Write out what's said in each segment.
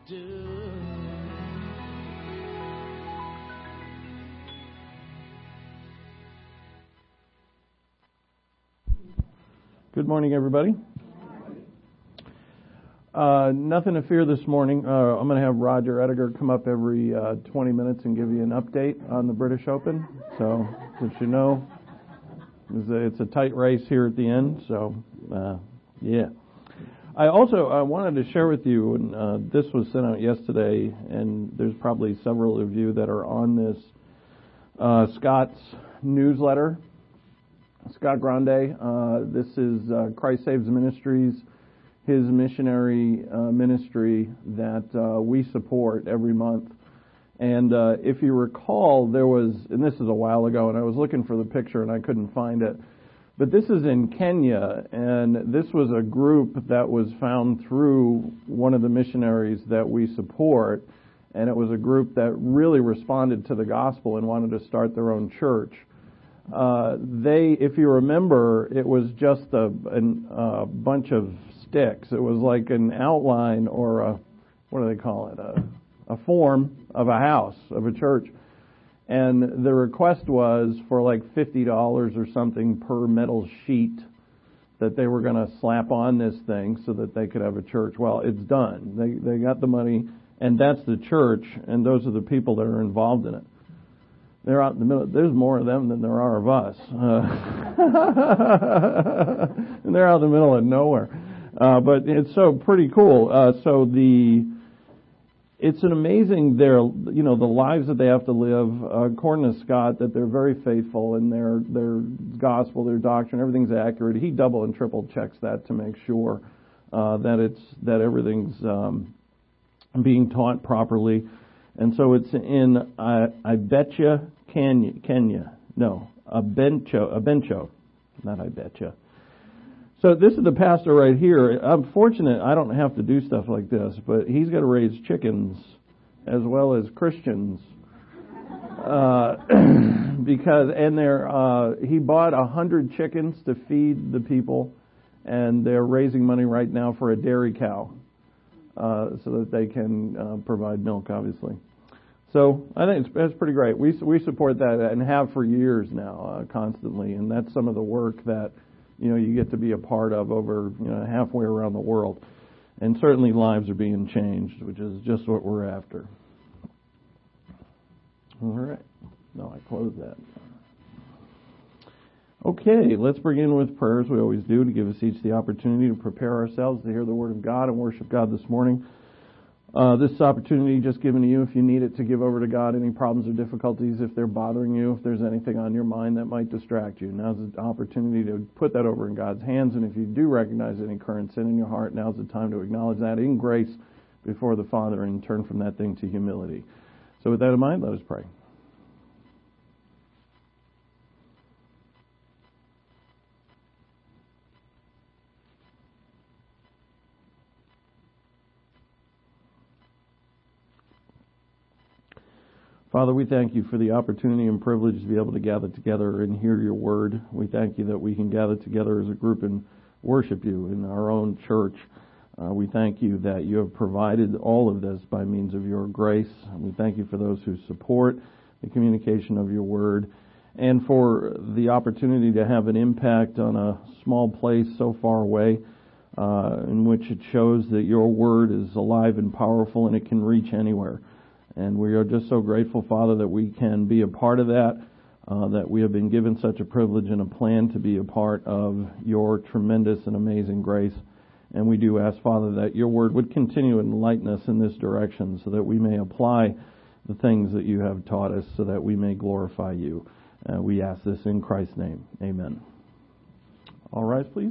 do. Good morning, everybody. Nothing to fear this morning. I'm going to have Roger Ediger come up every 20 minutes and give you an update on the British Open. So, as you know, it's a tight race here at the end. So, yeah. I also wanted to share with you, and this was sent out yesterday, and there's probably several of you that are on this Scott's newsletter. Scott Grande, this is Christ Saves Ministries, his missionary ministry that we support every month. And if you recall, there was, and this is a while ago, and I was looking for the picture and I couldn't find it, but this is in Kenya, and this was a group that was found through one of the missionaries that we support, and it was a group that really responded to the gospel and wanted to start their own church. If you remember, it was just a bunch of sticks. It was like an outline or what do they call it? A form of a house, of a church. And the request was for like $50 or something per metal sheet that they were going to slap on this thing so that they could have a church. Well, it's done. They got the money, and that's the church, and those are the people that are involved in it. They're out in the middle. There's more of them than there are of us. And they're out in the middle of nowhere. But it's so pretty cool. It's an amazing, the lives that they have to live, according to Scott, that they're very faithful in their gospel, their doctrine, everything's accurate. He double and triple checks that to make sure that everything's being taught properly. And so it's in Ibetcha, Kenya. No, Abencho, not Ibetcha. So this is the pastor right here. I'm fortunate I don't have to do stuff like this, but he's got to raise chickens as well as Christians. He bought 100 chickens to feed the people, and they're raising money right now for a dairy cow, so that they can provide milk, obviously. So I think that's pretty great. We support that and have for years now, constantly, and that's some of the work that you get to be a part of over halfway around the world, and certainly lives are being changed, which is just what we're after. All right, now I close that. Okay, let's begin with prayers. We always do, to give us each the opportunity to prepare ourselves to hear the Word of God and worship God this morning. This opportunity just given to you if you need it to give over to God any problems or difficulties, if they're bothering you, if there's anything on your mind that might distract you. Now's the opportunity to put that over in God's hands, and if you do recognize any current sin in your heart, now's the time to acknowledge that in grace before the Father and turn from that thing to humility. So with that in mind, let us pray. Father, we thank you for the opportunity and privilege to be able to gather together and hear your word. We thank you that we can gather together as a group and worship you in our own church. We thank you that you have provided all of this by means of your grace. We thank you for those who support the communication of your word and for the opportunity to have an impact on a small place so far away, in which it shows that your word is alive and powerful and it can reach anywhere. And we are just so grateful, Father, that we can be a part of that, that we have been given such a privilege and a plan to be a part of your tremendous and amazing grace. And we do ask, Father, that your word would continue to enlighten us in this direction so that we may apply the things that you have taught us so that we may glorify you. We ask this in Christ's name. Amen. All rise, please.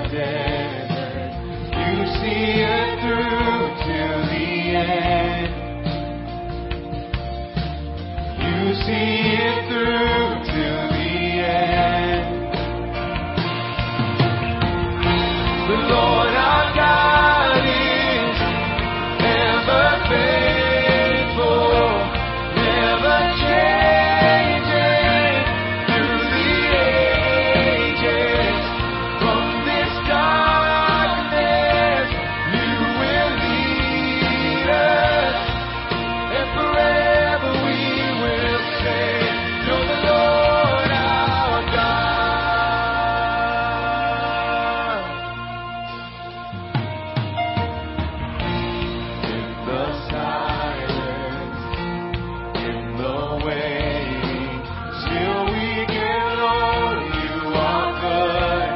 desert, you see it through to the end. You see it through to the end. The Lord our God is ever faithful, never changing through the ages. From this darkness, you will lead us, and forever we will say, you're the Lord our God. In the silence, in the waiting, still we can know you are good.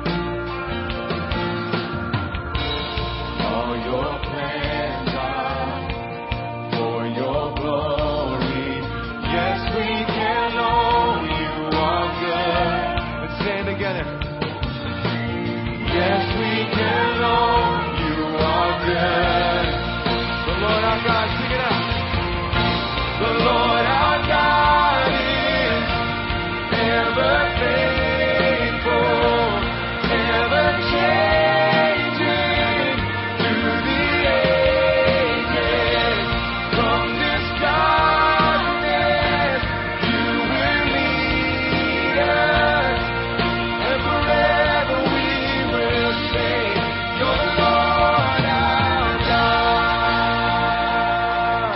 All your plans are for your glory. Yes, we can know you are good. Let's say it together. Yes, we can know you are good. The Lord our God, sing it out. The Lord our God is ever faithful, ever changing through the ages. From this darkness, you will lead us, and forever we will say, you're the Lord our God.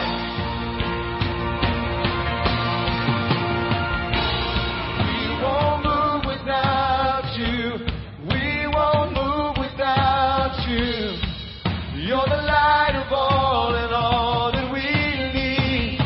We won't move without you. We won't move without you. You're the light of all and all that we need.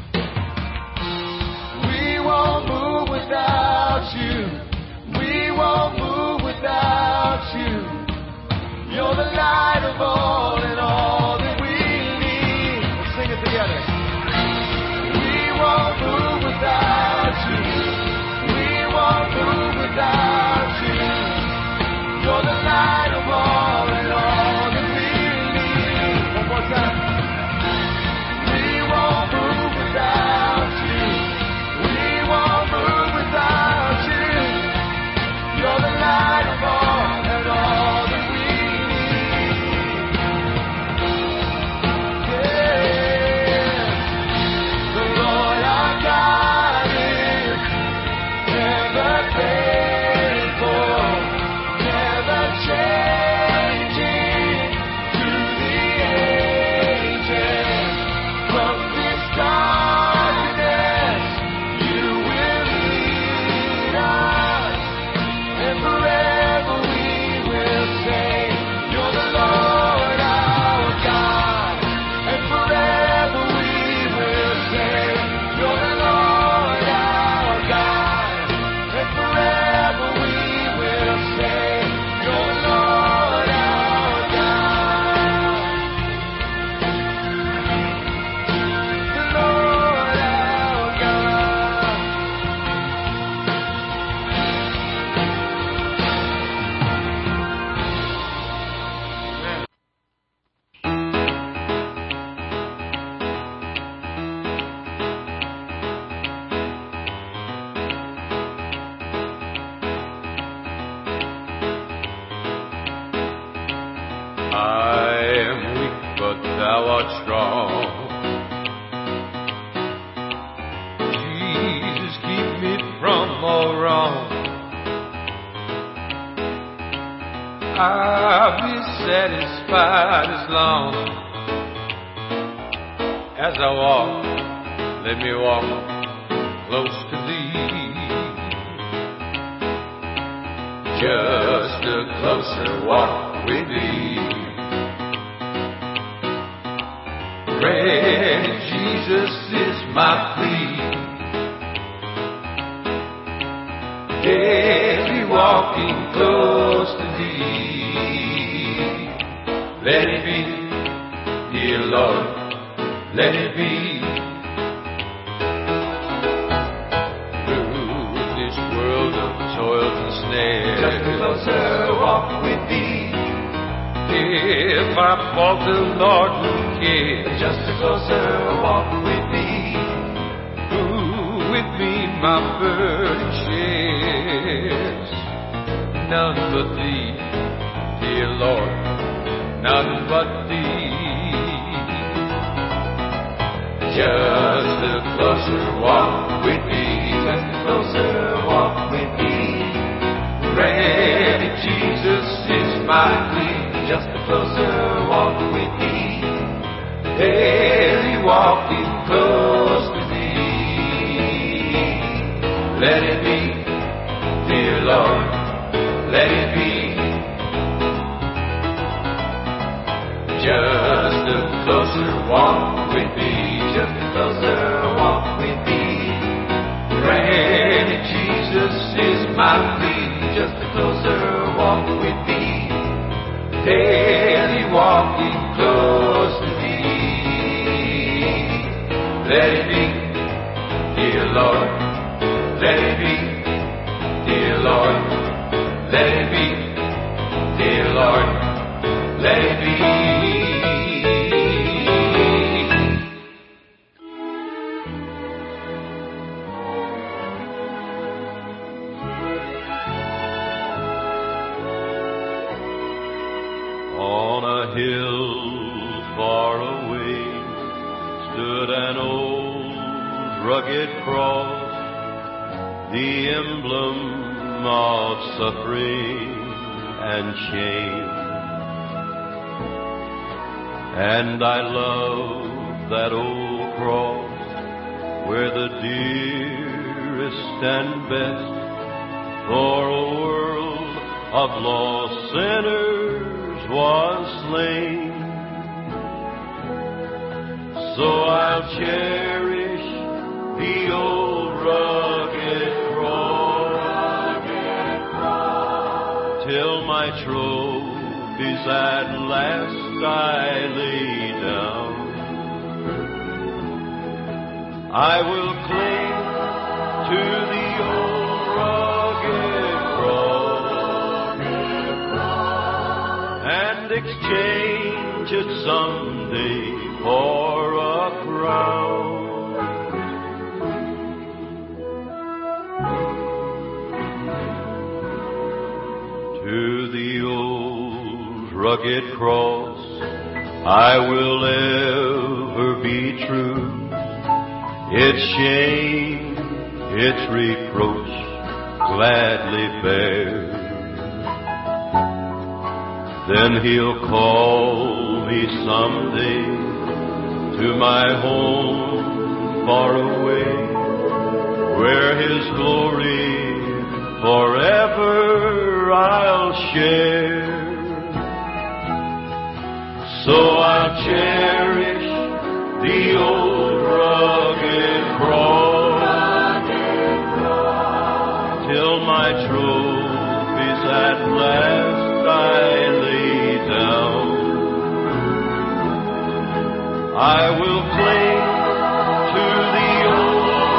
We won't move without you. We won't move without you. You're the light of all and all that we need. Let's sing it together. We won't move without you. We won't move without you. You're the light of all and all that we need. One more time. We won't move without you. We won't move without you. You're the light of all and all that we need. Yeah. The Lord our God is ever faithful, never changing through the ages. From this darkness, you will lead us, and forever we will say, you're the Lord our God. And forever we will say, you're the Lord our God. And forever we will say, you're the Lord our God. The Lord our God. I am weak, but thou art strong. Jesus, keep me from all wrong. I'll be satisfied as long as I walk. Let me walk close to thee. Just a closer walk with thee. Pray, Jesus is my plea. Daily walking close to thee. Let it be, dear Lord, let it be. Through this world of toils and snares, just a closer walk walk with thee. If I falter, Lord, who cares? Just a closer walk with thee. Who with me my burden shares? None but thee, dear Lord, none but thee. Just a closer walk with thee, just a closer walk with thee. Ready, Jesus is my plea. Just a closer walk with thee, daily walking close to thee. Let it be, dear Lord, let it be. Just a closer walk with thee, just a closer walk with thee. Ready, Jesus is my plea. Just a closer walk with thee, daily walking close to thee. Let it be, dear Lord, let it be, dear Lord, let it be, dear Lord, let it be. On a hill far away stood an old rugged cross, the emblem of suffering and shame. And I love that old cross where the dearest and best for a world of lost sinners was slain. So I'll cherish the old rugged cross till my trophies at last I lay down. I will cling to the old rugged cross and exchange it someday for a crown. To the old rugged cross I will ever be true. Its shame, its reproach gladly bear. Then he'll call me someday to my home far away, where his glory forever I'll share. So I'll cherish the old rugged cross till my trophies at last I lay down. I will cling to the old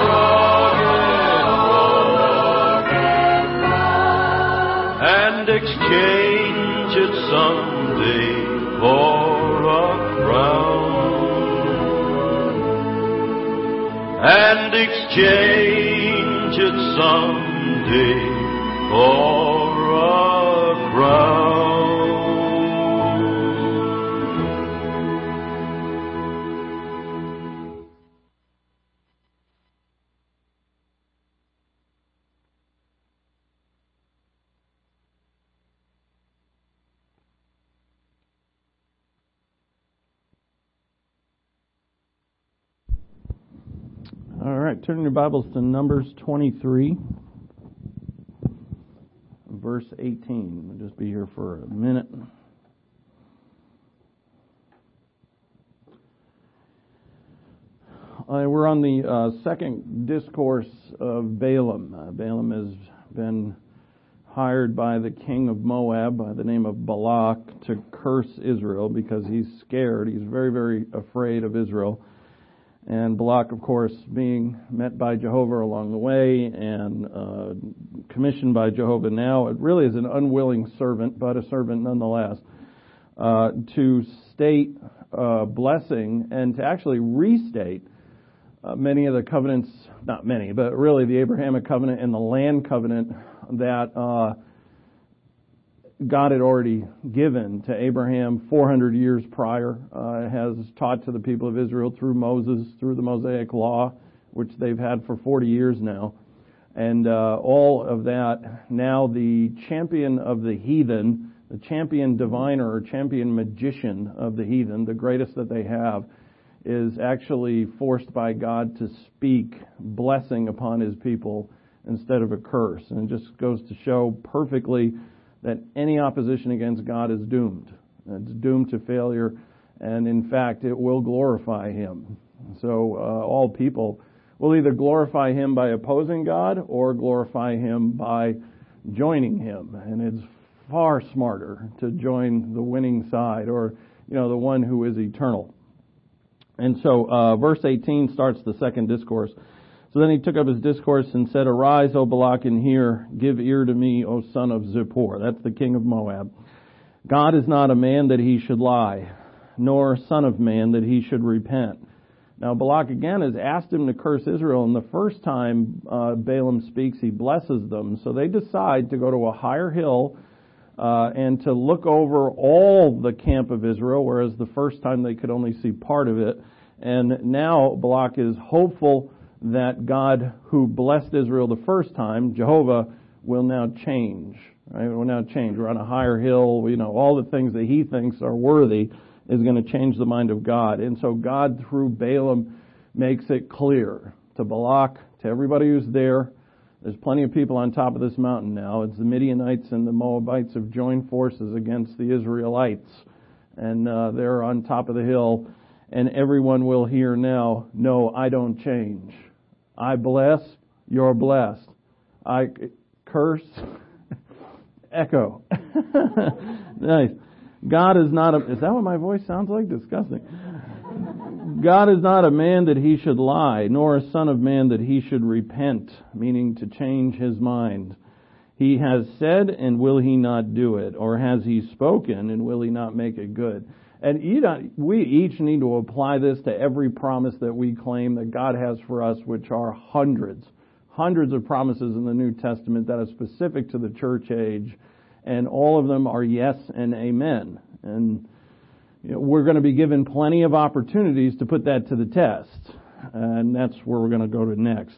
rugged cross and exchange it someday for a crown. And exchange it someday for a crown. All right, turn your Bibles to Numbers 23, verse 18. We'll just be here for a minute. We're on the second discourse of Balaam. Balaam has been hired by the king of Moab by the name of Balak to curse Israel because he's scared. He's very, very afraid of Israel. And Balak, of course, being met by Jehovah along the way and commissioned by Jehovah now, it really is an unwilling servant, but a servant nonetheless, to state blessing and to actually restate many of the covenants, not many, but really the Abrahamic covenant and the land covenant that God had already given to Abraham 400 years prior, has taught to the people of Israel through Moses, through the Mosaic Law, which they've had for 40 years now. And all of that, now the champion of the heathen, the champion diviner or champion magician of the heathen, the greatest that they have, is actually forced by God to speak blessing upon his people instead of a curse. And it just goes to show perfectly that any opposition against God is doomed. It's doomed to failure, and in fact, it will glorify him. So all people will either glorify him by opposing God or glorify him by joining him. And it's far smarter to join the winning side, or the one who is eternal. And so verse 18 starts the second discourse. So then he took up his discourse and said, "Arise, O Balak, and hear. Give ear to me, O son of Zippor." That's the king of Moab. "God is not a man that he should lie, nor son of man that he should repent." Now Balak again has asked him to curse Israel, and the first time Balaam speaks, he blesses them. So they decide to go to a higher hill and to look over all the camp of Israel, whereas the first time they could only see part of it. And now Balak is hopeful that God, who blessed Israel the first time, Jehovah, will now change. Right? Will now change. We're on a higher hill. All the things that he thinks are worthy is going to change the mind of God. And so God, through Balaam, makes it clear to Balak, to everybody who's there. There's plenty of people on top of this mountain now. It's the Midianites and the Moabites have joined forces against the Israelites. And they're on top of the hill. And everyone will hear now, no, I don't change. I bless, you're blessed. I curse, echo. Nice. God is not is that what my voice sounds like? Disgusting. God is not a man that he should lie, nor a son of man that he should repent, meaning to change his mind. He has said, and will he not do it? Or has he spoken, and will he not make it good? And we each need to apply this to every promise that we claim that God has for us, which are hundreds of promises in the New Testament that are specific to the church age, and all of them are yes and amen. And we're going to be given plenty of opportunities to put that to the test, and that's where we're going to go to next.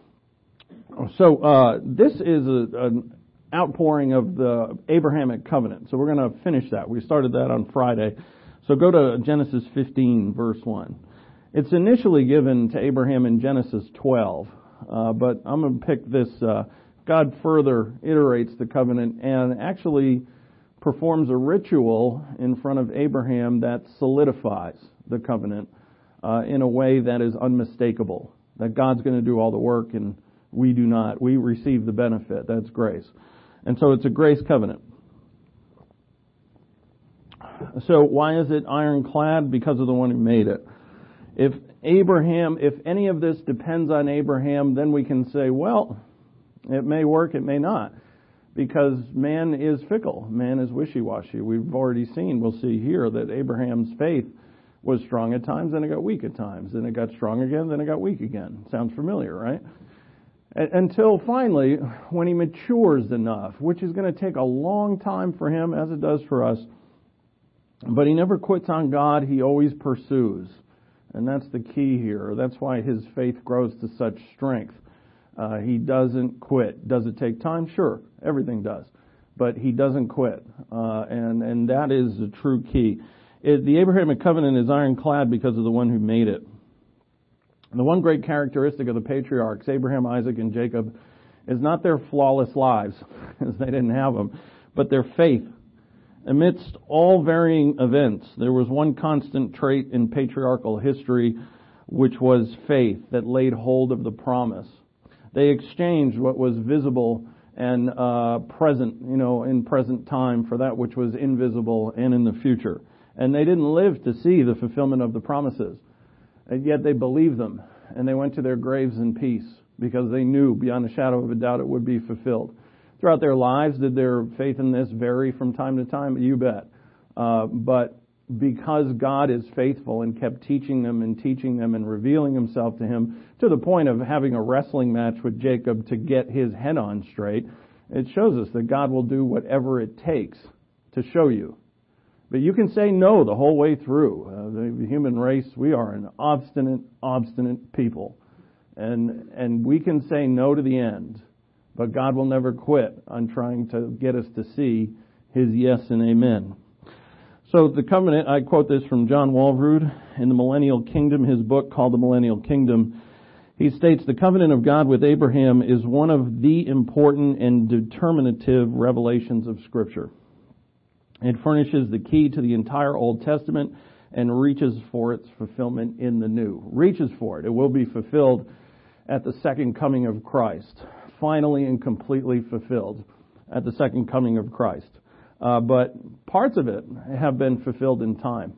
So this is an outpouring of the Abrahamic covenant. So we're going to finish that. We started that on Friday. So go to Genesis 15, verse 1. It's initially given to Abraham in Genesis 12, but I'm going to pick this. God further iterates the covenant and actually performs a ritual in front of Abraham that solidifies the covenant in a way that is unmistakable, that God's going to do all the work and we do not. We receive the benefit. That's grace. And so it's a grace covenant. So why is it ironclad? Because of the one who made it. If any of this depends on Abraham, then we can say, well, it may work, it may not. Because man is fickle. Man is wishy-washy. We've already seen, we'll see here, that Abraham's faith was strong at times, then it got weak at times. Then it got strong again, then it got weak again. Sounds familiar, right? Until finally, when he matures enough, which is going to take a long time for him, as it does for us, but he never quits on God, he always pursues. And that's the key here. That's why his faith grows to such strength. He doesn't quit. Does it take time? Sure. Everything does. But he doesn't quit. And that is the true key. The Abrahamic covenant is ironclad because of the one who made it. The one great characteristic of the patriarchs, Abraham, Isaac, and Jacob, is not their flawless lives, as they didn't have them, but their faith. Amidst all varying events, there was one constant trait in patriarchal history, which was faith that laid hold of the promise. They exchanged what was visible and present, in present time for that which was invisible and in the future. And they didn't live to see the fulfillment of the promises. And yet they believed them, and they went to their graves in peace because they knew beyond a shadow of a doubt it would be fulfilled. Throughout their lives, did their faith in this vary from time to time? You bet. But because God is faithful and kept teaching them and revealing himself to him to the point of having a wrestling match with Jacob to get his head on straight, it shows us that God will do whatever it takes to show you. But you can say no the whole way through. The human race, we are an obstinate people. And we can say no to the end. But God will never quit on trying to get us to see his yes and amen. So the covenant, I quote this from John Walvoord in The Millennial Kingdom, his book called The Millennial Kingdom. He states, the covenant of God with Abraham is one of the important and determinative revelations of Scripture. It furnishes the key to the entire Old Testament and reaches for its fulfillment in the New. Reaches for it. It will be fulfilled at the second coming of Christ. Finally and completely fulfilled at the second coming of Christ. But parts of it have been fulfilled in time.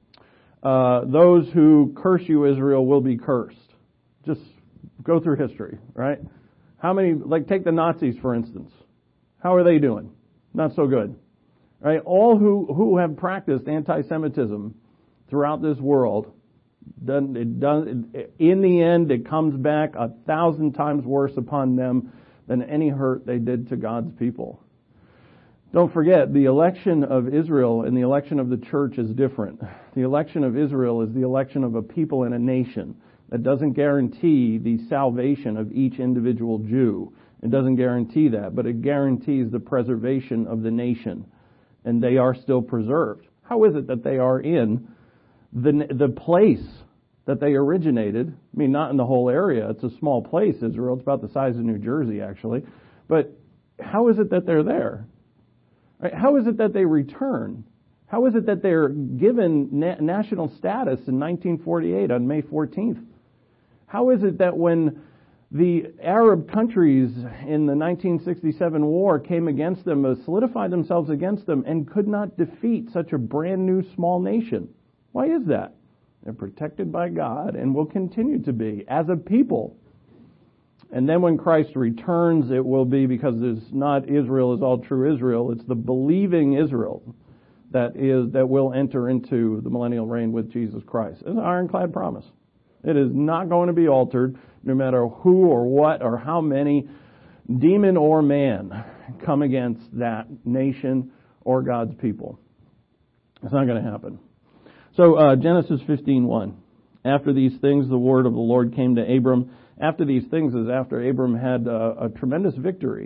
Those who curse you, Israel, will be cursed. Just go through history, right? How many, like take the Nazis, for instance. How are they doing? Not so good. Right? All who have practiced anti-Semitism throughout this world, in the end, it comes back 1,000 times worse upon them than any hurt they did to God's people. Don't forget, the election of Israel and the election of the church is different. The election of Israel is the election of a people and a nation. That doesn't guarantee the salvation of each individual Jew. It doesn't guarantee that, but it guarantees the preservation of the nation. And they are still preserved. How is it that they are in the place that they originated? I mean, not in the whole area. It's a small place, Israel. It's about the size of New Jersey, actually. But how is it that they're there? Right? How is it that they return? How is it that they're given national status in 1948 on May 14th? How is it that when the Arab countries in the 1967 war came against them, solidified themselves against them, and could not defeat such a brand new small nation? Why is that? They're protected by God and will continue to be as a people. And then when Christ returns, it will be because it's not Israel is all true Israel. It's the believing Israel that will enter into the millennial reign with Jesus Christ. It's an ironclad promise. It is not going to be altered, no matter who or what or how many, demon or man, come against that nation or God's people. It's not going to happen. So Genesis 15:1. After these things, the word of the Lord came to Abram. After these things is after Abram had a tremendous victory.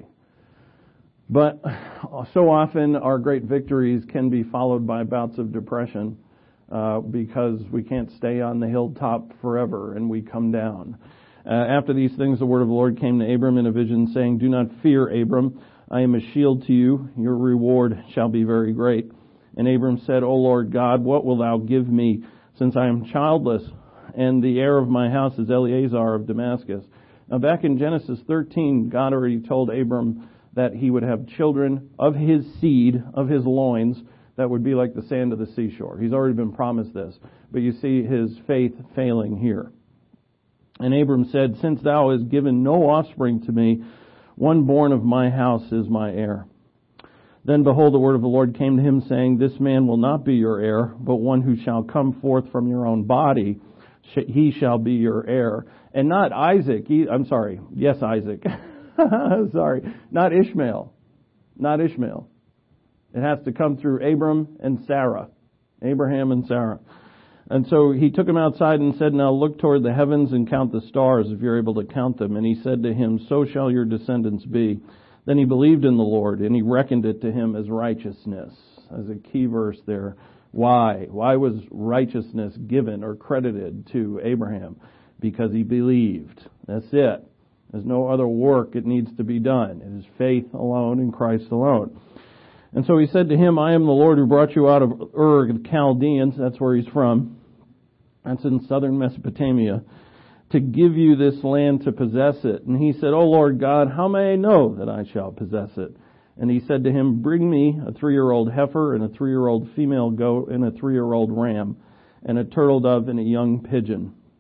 But so often our great victories can be followed by bouts of depression. Because we can't stay on the hilltop forever and we come down. After these things, the word of the Lord came to Abram in a vision, saying, do not fear, Abram. I am a shield to you. Your reward shall be very great. And Abram said, O Lord God, what wilt thou give me, since I am childless, and the heir of my house is Eleazar of Damascus? Now back in Genesis 13, God already told Abram that he would have children of his seed, of his loins, that would be like the sand of the seashore. He's already been promised this. But you see his faith failing here. And Abram said, since thou hast given no offspring to me, one born of my house is my heir. Then behold, the word of the Lord came to him, saying, this man will not be your heir, but one who shall come forth from your own body, he shall be your heir. And not Isaac, Isaac. Sorry, not Ishmael. Not Ishmael. It has to come through Abram and Sarah. Abraham and Sarah. And so he took him outside and said, now look toward the heavens and count the stars, if you're able to count them. And he said to him, so shall your descendants be. Then he believed in the Lord, and he reckoned it to him as righteousness. As a key verse there. Why? Why was righteousness given or credited to Abraham? Because he believed. That's it. There's no other work that needs to be done. It is faith alone in Christ alone. And so he said to him, I am the Lord who brought you out of Ur of the Chaldeans, that's where he's from, that's in southern Mesopotamia, to give you this land to possess it. And he said, O Lord God, how may I know that I shall possess it? And he said to him, bring me a 3-year-old heifer and a 3-year-old female goat and a 3-year-old ram and a turtle dove and a young pigeon.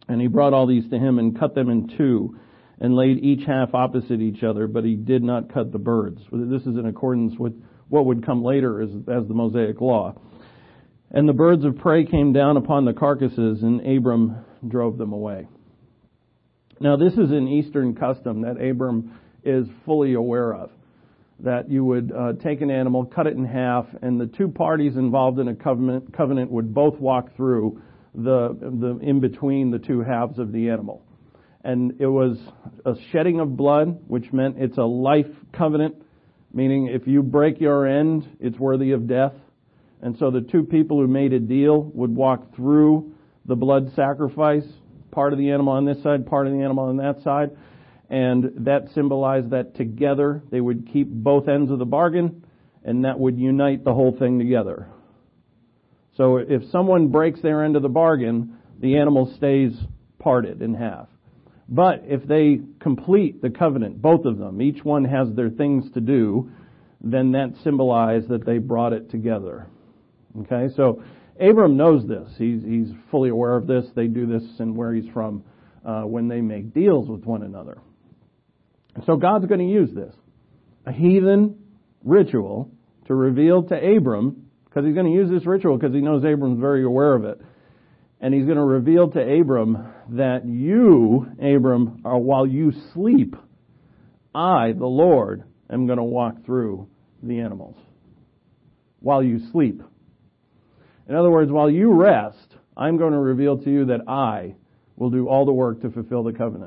And he brought all these to him and cut them in two and laid each half opposite each other, but he did not cut the birds. This is in accordance with what would come later as the Mosaic law. And the birds of prey came down upon the carcasses, and Abram drove them away. Now, this is an Eastern custom that Abram is fully aware of, that you would take an animal, cut it in half, and the two parties involved in a covenant would both walk through the in between the two halves of the animal. And it was a shedding of blood, which meant it's a life covenant, meaning if you break your end, it's worthy of death. And so the two people who made a deal would walk through the blood sacrifice, part of the animal on this side, part of the animal on that side. And that symbolized that together they would keep both ends of the bargain, and that would unite the whole thing together. So if someone breaks their end of the bargain, the animal stays parted in half. But if they complete the covenant, both of them, each one has their things to do, then that symbolized that they brought it together. Okay, so Abram knows this. He's fully aware of this. They do this and where he's from when they make deals with one another. So God's going to use this, a heathen ritual, to reveal to Abram, because he's going to use this ritual because he knows Abram's very aware of it. And he's going to reveal to Abram that you, Abram, are while you sleep, I, the Lord, am going to walk through the animals. While you sleep. In other words, while you rest, I'm going to reveal to you that I will do all the work to fulfill the covenant.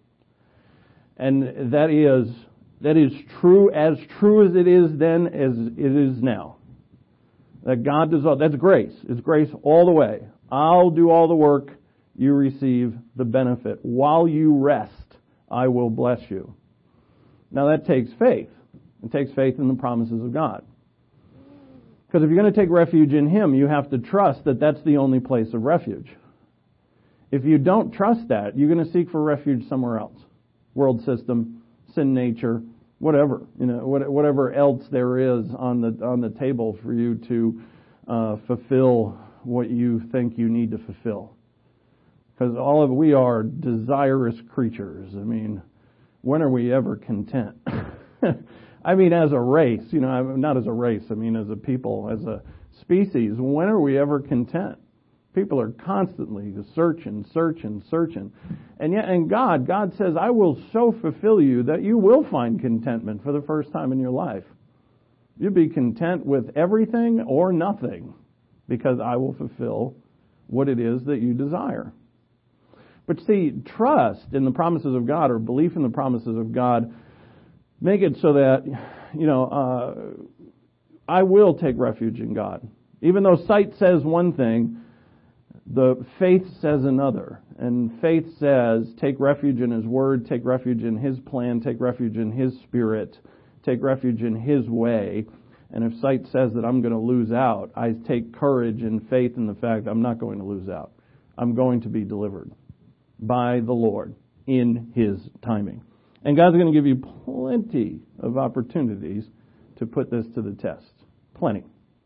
And that is true as it is then as it is now. That God does all, that's grace. It's grace all the way. I'll do all the work, you receive the benefit. While you rest, I will bless you. Now that takes faith. It takes faith in the promises of God. Because if you're going to take refuge in Him, you have to trust that that's the only place of refuge. If you don't trust that, you're going to seek for refuge somewhere else. World system, sin nature, whatever, whatever else there is on the table for you to fulfill what you think you need to fulfill. Because we are desirous creatures. I mean, when are we ever content? I mean, as a race, not as a race, I mean as a people, as a species, when are we ever content? People are constantly searching. And God says, I will so fulfill you that you will find contentment for the first time in your life. You'll be content with everything or nothing because I will fulfill what it is that you desire. But see, trust in the promises of God or belief in the promises of God make it so that, I will take refuge in God. Even though sight says one thing, the faith says another. And faith says, take refuge in His Word, take refuge in His plan, take refuge in His Spirit, take refuge in His way. And if sight says that I'm going to lose out, I take courage and faith in the fact I'm not going to lose out. I'm going to be delivered by the Lord in His timing. And God's going to give you plenty of opportunities to put this to the test. Plenty.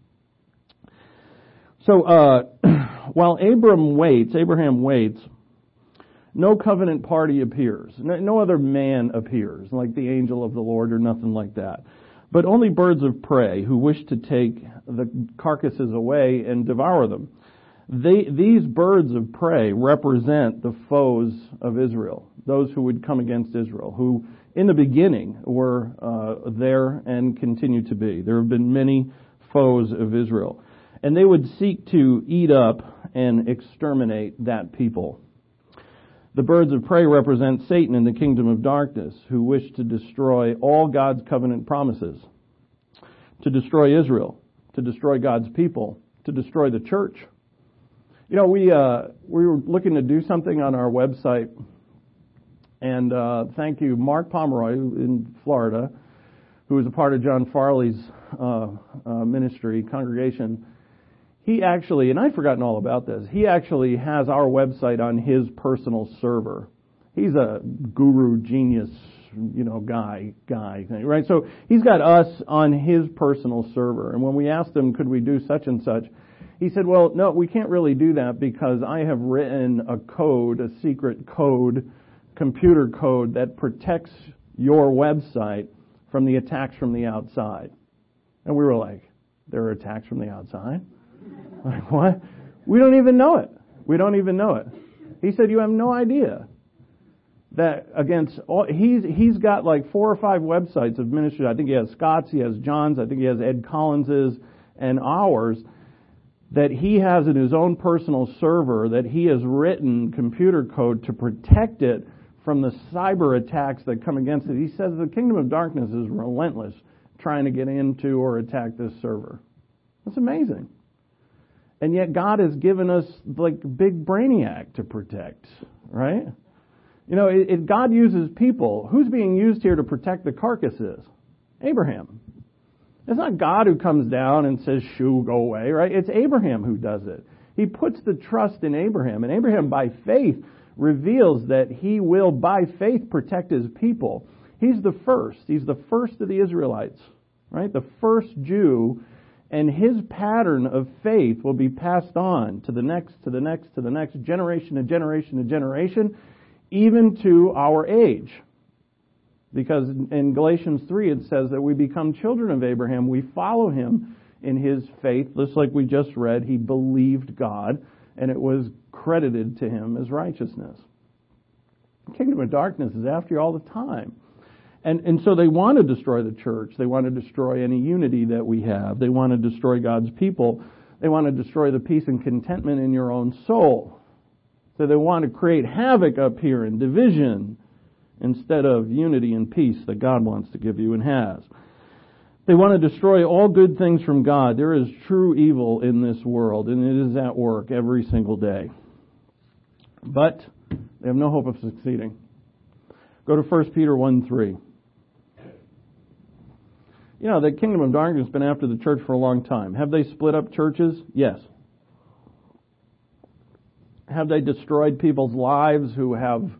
So, while Abraham waits, no covenant party appears. No other man appears, like the angel of the Lord or nothing like that. But only birds of prey who wish to take the carcasses away and devour them. These birds of prey represent the foes of Israel, those who would come against Israel, who in the beginning were there and continue to be. There have been many foes of Israel. And they would seek to eat up and exterminate that people. The birds of prey represent Satan in the kingdom of darkness, who wish to destroy all God's covenant promises, to destroy Israel, to destroy God's people, to destroy the church. We were looking to do something on our website, and thank you, Mark Pomeroy in Florida, who is a part of John Farley's ministry, congregation. He actually, and I'd forgotten all about this, he actually has our website on his personal server. He's a guru genius, guy, right? So he's got us on his personal server. And when we asked him, could we do such and such, He said, well, no, we can't really do that because I have written a code, a secret code, computer code that protects your website from the attacks from the outside. And we were like, there are attacks from the outside? Like, what? We don't even know it. We don't even know it. He said, you have no idea that against all, he's got like 4 or 5 websites of ministry. I think he has Scott's, he has John's, I think he has Ed Collins's and ours, that he has in his own personal server that he has written computer code to protect it from the cyber attacks that come against it. He says the kingdom of darkness is relentless trying to get into or attack this server. That's amazing. And yet God has given us like big brainiac to protect, right? You know, God uses people. Who's being used here to protect the carcasses? Abraham. It's not God who comes down and says, shoo, go away, right? It's Abraham who does it. He puts the trust in Abraham. And Abraham, by faith, reveals that he will, by faith, protect his people. He's the first. He's the first of the Israelites, right? The first Jew. And his pattern of faith will be passed on to the next, to the next, to the next, generation to generation to generation, even to our age. Because in Galatians 3 it says that we become children of Abraham. We follow him in his faith. Just like we just read, he believed God, and it was credited to him as righteousness. The kingdom of darkness is after you all the time. And so they want to destroy the church. They want to destroy any unity that we have. They want to destroy God's people. They want to destroy the peace and contentment in your own soul. So they want to create havoc up here and division instead of unity and peace that God wants to give you and has. They want to destroy all good things from God. There is true evil in this world, and it is at work every single day. But they have no hope of succeeding. Go to 1 Peter 1:3. You know, the kingdom of darkness has been after the church for a long time. Have they split up churches? Yes. Have they destroyed people's lives who have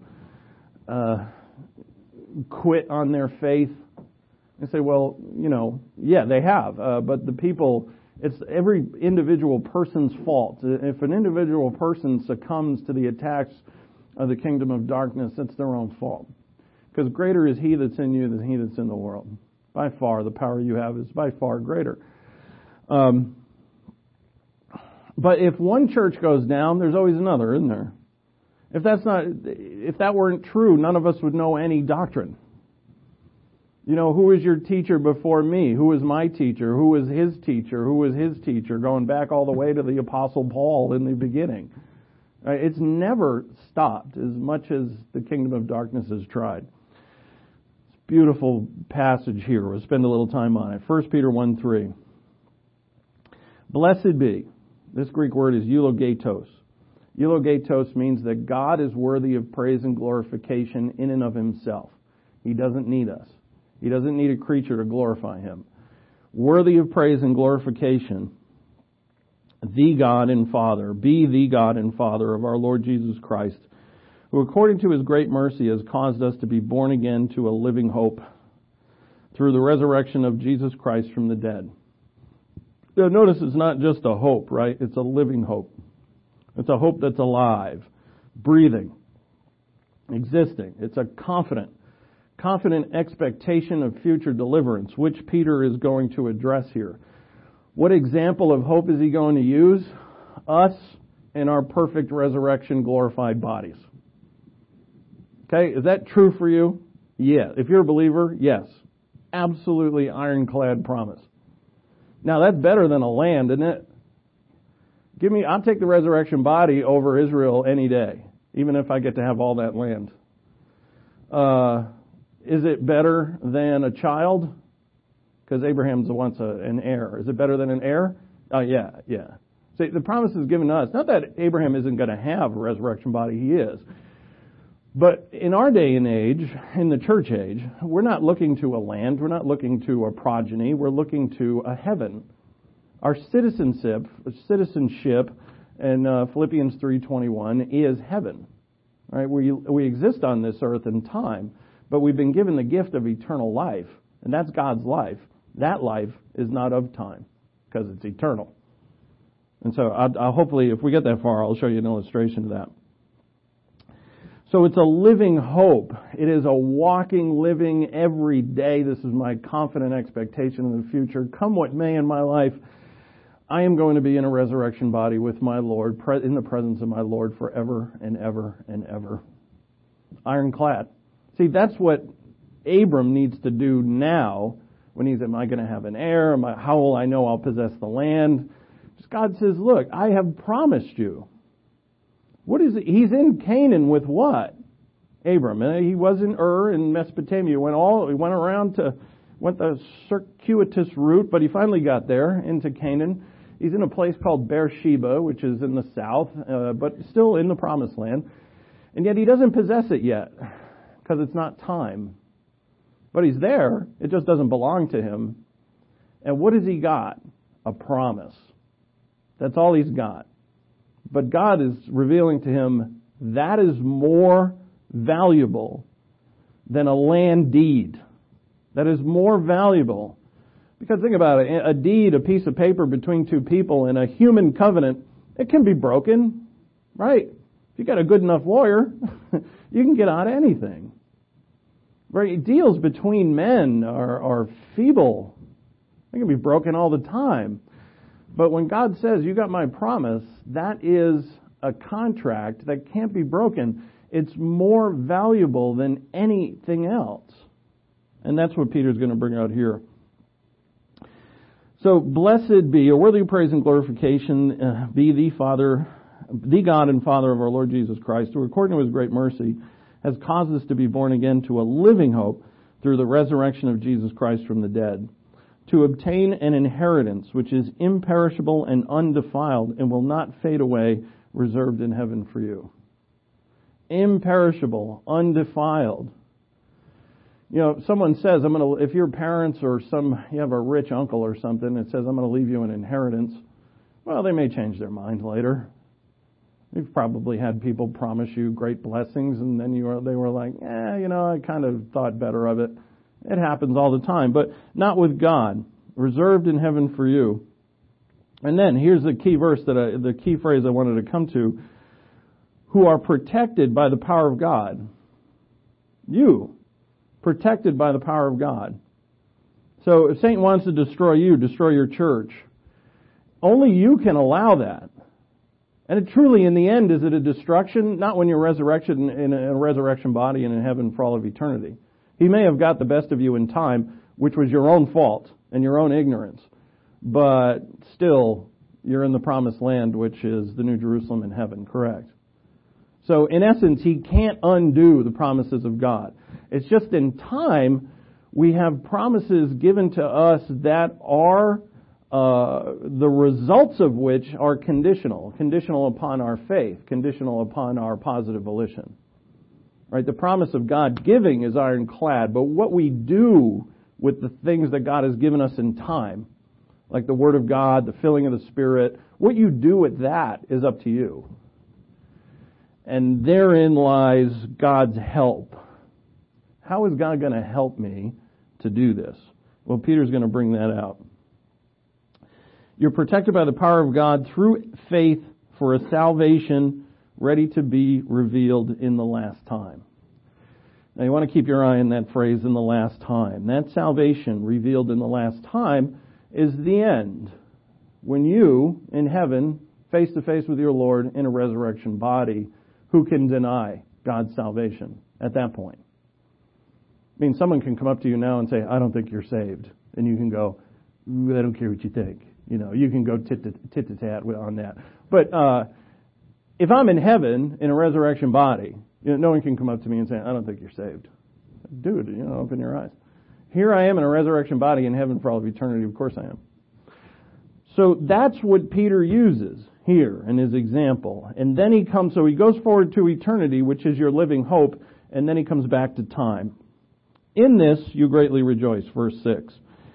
quit on their faith? I say, well, you know, yeah, they have. But the people, it's every individual person's fault. If an individual person succumbs to the attacks of the kingdom of darkness, it's their own fault. Because greater is he that's in you than he that's in the world. By far, the power you have is by far greater. But if one church goes down, there's always another, isn't there? If that weren't true, none of us would know any doctrine. You know, who was your teacher before me? Who was my teacher? Who was his teacher? Who was his teacher? Going back all the way to the Apostle Paul in the beginning. Right? It's never stopped as much as the kingdom of darkness has tried. Beautiful passage here. We'll spend a little time on it. 1 Peter 1:3. Blessed be. This Greek word is eulogetos. Eulogetos means that God is worthy of praise and glorification in and of himself. He doesn't need us. He doesn't need a creature to glorify him. Worthy of praise and glorification, the God and Father, be the God and Father of our Lord Jesus Christ, who according to his great mercy has caused us to be born again to a living hope through the resurrection of Jesus Christ from the dead. Now, notice it's not just a hope, right? It's a living hope. It's a hope that's alive, breathing, existing. It's a confident expectation of future deliverance, which Peter is going to address here. What example of hope is he going to use? Us in our perfect resurrection glorified bodies. Okay, is that true for you? Yeah. If you're a believer, yes. Absolutely ironclad promise. Now that's better than a land, isn't it? I'll take the resurrection body over Israel any day, even if I get to have all that land. Is it better than a child? Because Abraham's once an heir. Is it better than an heir? Yeah. See, the promise is given to us. Not that Abraham isn't going to have a resurrection body. He is. But in our day and age, in the church age, we're not looking to a land. We're not looking to a progeny. We're looking to a heaven. Our citizenship in Philippians 3:21 is heaven. Right? We exist on this earth in time, but we've been given the gift of eternal life, and that's God's life. That life is not of time because it's eternal. And so I'll hopefully, if we get that far, I'll show you an illustration of that. So it's a living hope. It is a walking, living every day. This is my confident expectation in the future. Come what may in my life, I am going to be in a resurrection body with my Lord, in the presence of my Lord forever and ever and ever. Ironclad. See, that's what Abram needs to do now when he's, am I going to have an heir? How will I know I'll possess the land? God says, look, I have promised you. What is it? He's in Canaan with what? Abram. And he was in Ur in Mesopotamia. He went the circuitous route, but he finally got there into Canaan. He's in a place called Beersheba, which is in the south, but still in the promised land. And yet he doesn't possess it yet, because it's not time. But he's there. It just doesn't belong to him. And what has he got? A promise. That's all he's got. But God is revealing to him that is more valuable than a land deed. That is more valuable. Because think about it, a deed, a piece of paper between two people in a human covenant, it can be broken, right? If you got a good enough lawyer, you can get out of anything. Right? Deals between men are feeble. They can be broken all the time. But when God says, you got my promise, that is a contract that can't be broken. It's more valuable than anything else. And that's what Peter's going to bring out here. So, blessed be, or worthy of praise and glorification, be the God and Father of our Lord Jesus Christ, who according to his great mercy has caused us to be born again to a living hope through the resurrection of Jesus Christ from the dead, to obtain an inheritance which is imperishable and undefiled and will not fade away, reserved in heaven for you. Imperishable, undefiled. You know, someone says, if your parents or you have a rich uncle or something that says, I'm going to leave you an inheritance, well, they may change their mind later. You've probably had people promise you great blessings and then they were like, I kind of thought better of it. It happens all the time, but not with God. Reserved in heaven for you. And then here's the key verse the key phrase I wanted to come to. Who are protected by the power of God. You. Protected by the power of God. So if Satan wants to destroy you, destroy your church, only you can allow that. And it truly, in the end, is it a destruction? Not when you're resurrected in a resurrection body and in heaven for all of eternity. He may have got the best of you in time, which was your own fault and your own ignorance. But still, you're in the promised land, which is the New Jerusalem in heaven, correct? So, in essence, he can't undo the promises of God. It's just in time, we have promises given to us that are the results of which are conditional upon our faith, conditional upon our positive volition. Right? The promise of God giving is ironclad, but what we do with the things that God has given us in time, like the Word of God, the filling of the Spirit, what you do with that is up to you. And therein lies God's help. How is God going to help me to do this? Well, Peter's going to bring that out. You're protected by the power of God through faith for a salvation ready to be revealed in the last time. Now you want to keep your eye on that phrase, in the last time. That salvation revealed in the last time is the end. When you, in heaven, face to face with your Lord in a resurrection body, who can deny God's salvation at that point? I mean, someone can come up to you now and say, I don't think you're saved. And you can go, I don't care what you think. You can go tit-to-tat on that. But if I'm in heaven in a resurrection body, no one can come up to me and say, I don't think you're saved. Dude, open your eyes. Here I am in a resurrection body in heaven for all of eternity. Of course I am. So that's what Peter uses here in his example. And then he goes forward to eternity, which is your living hope, and then he comes back to time. In this you greatly rejoice, verse 6.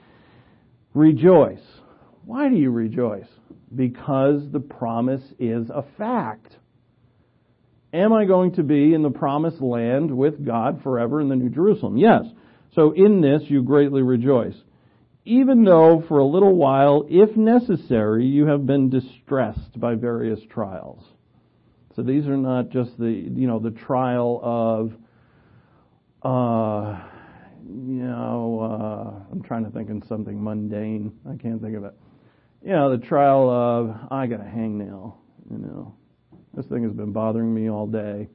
Rejoice. Why do you rejoice? Because the promise is a fact. Am I going to be in the promised land with God forever in the New Jerusalem? Yes. So in this you greatly rejoice. even though for a little while, if necessary, you have been distressed by various trials. So these are not just the trial of, I'm trying to think of something mundane. I can't think of it. The trial of, I got a hangnail, This thing has been bothering me all day.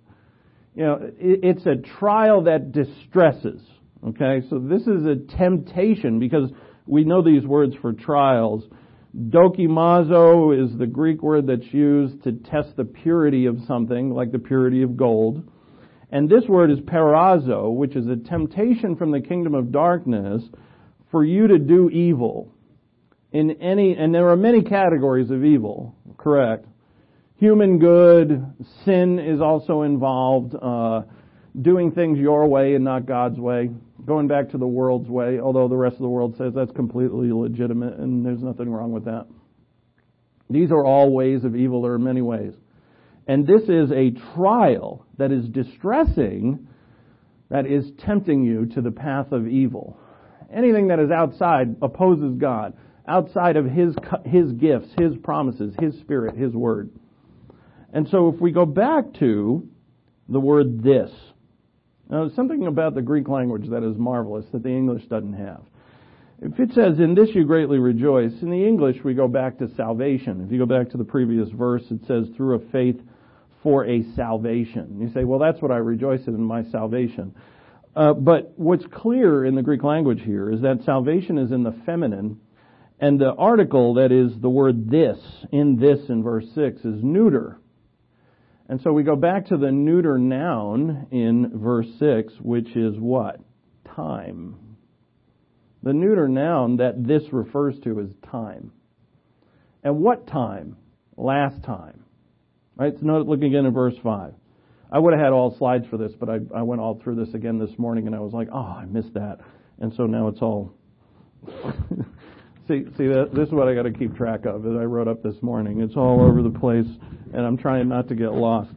It's a trial that distresses, okay? So this is a temptation, because we know these words for trials. Dokimazo is the Greek word that's used to test the purity of something, like the purity of gold. And this word is parazo, which is a temptation from the kingdom of darkness for you to do evil. And there are many categories of evil, correct? Human good, sin is also involved, doing things your way and not God's way, going back to the world's way, although the rest of the world says that's completely legitimate and there's nothing wrong with that. These are all ways of evil. There are many ways. And this is a trial that is distressing, that is tempting you to the path of evil. Anything that is outside opposes God, outside of His gifts, His promises, His Spirit, His Word. And so if we go back to the word this, now there's something about the Greek language that is marvelous that the English doesn't have. If it says, in this you greatly rejoice, in the English we go back to salvation. If you go back to the previous verse, it says, through a faith for a salvation. You say, well, that's what I rejoice in my salvation. But what's clear in the Greek language here is that salvation is in the feminine, and the article that is the word this in verse 6 is neuter. And so we go back to the neuter noun in verse 6, which is what? Time. The neuter noun that this refers to is time. And what time? Last time. Right? So note, look again in verse 5. I would have had all slides for this, but I went all through this again this morning, and I was like, I missed that. And so now it's all... See, this is what I got to keep track of, as I wrote up this morning. It's all over the place, and I'm trying not to get lost.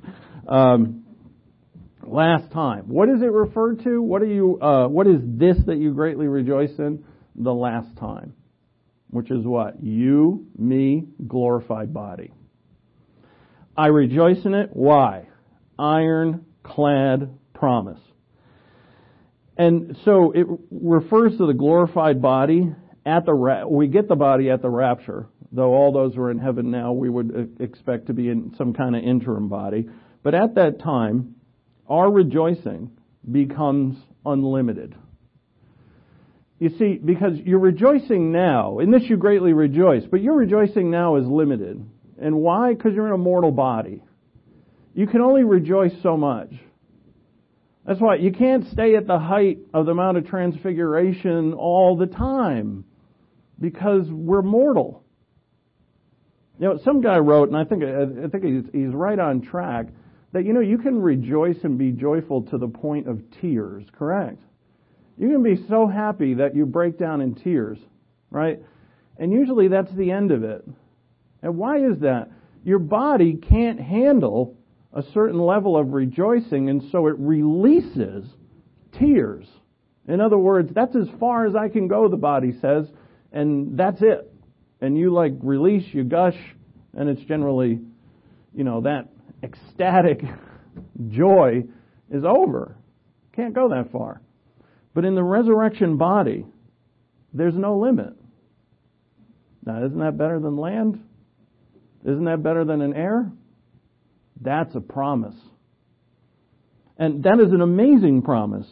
Last time. What does it refer to? What is this that you greatly rejoice in? The last time. Which is what? You, me, glorified body. I rejoice in it. Why? Ironclad promise. And so it refers to the glorified body we get the body at the rapture, though all those who are in heaven now we would expect to be in some kind of interim body. But at that time, our rejoicing becomes unlimited. You see, because you're rejoicing now, in this you greatly rejoice, but your rejoicing now is limited. And why? Because you're in a mortal body. You can only rejoice so much. That's why you can't stay at the height of the Mount of Transfiguration all the time, because we're mortal. Some guy wrote, and I think he's right on track, that you can rejoice and be joyful to the point of tears, correct? You can be so happy that you break down in tears, right? And usually that's the end of it. And why is that? Your body can't handle a certain level of rejoicing, and so it releases tears. In other words, that's as far as I can go, the body says, and that's it. And you release, you gush, and it's generally, that ecstatic joy is over. Can't go that far. But in the resurrection body, there's no limit. Now, isn't that better than land? Isn't that better than an air? That's a promise. And that is an amazing promise.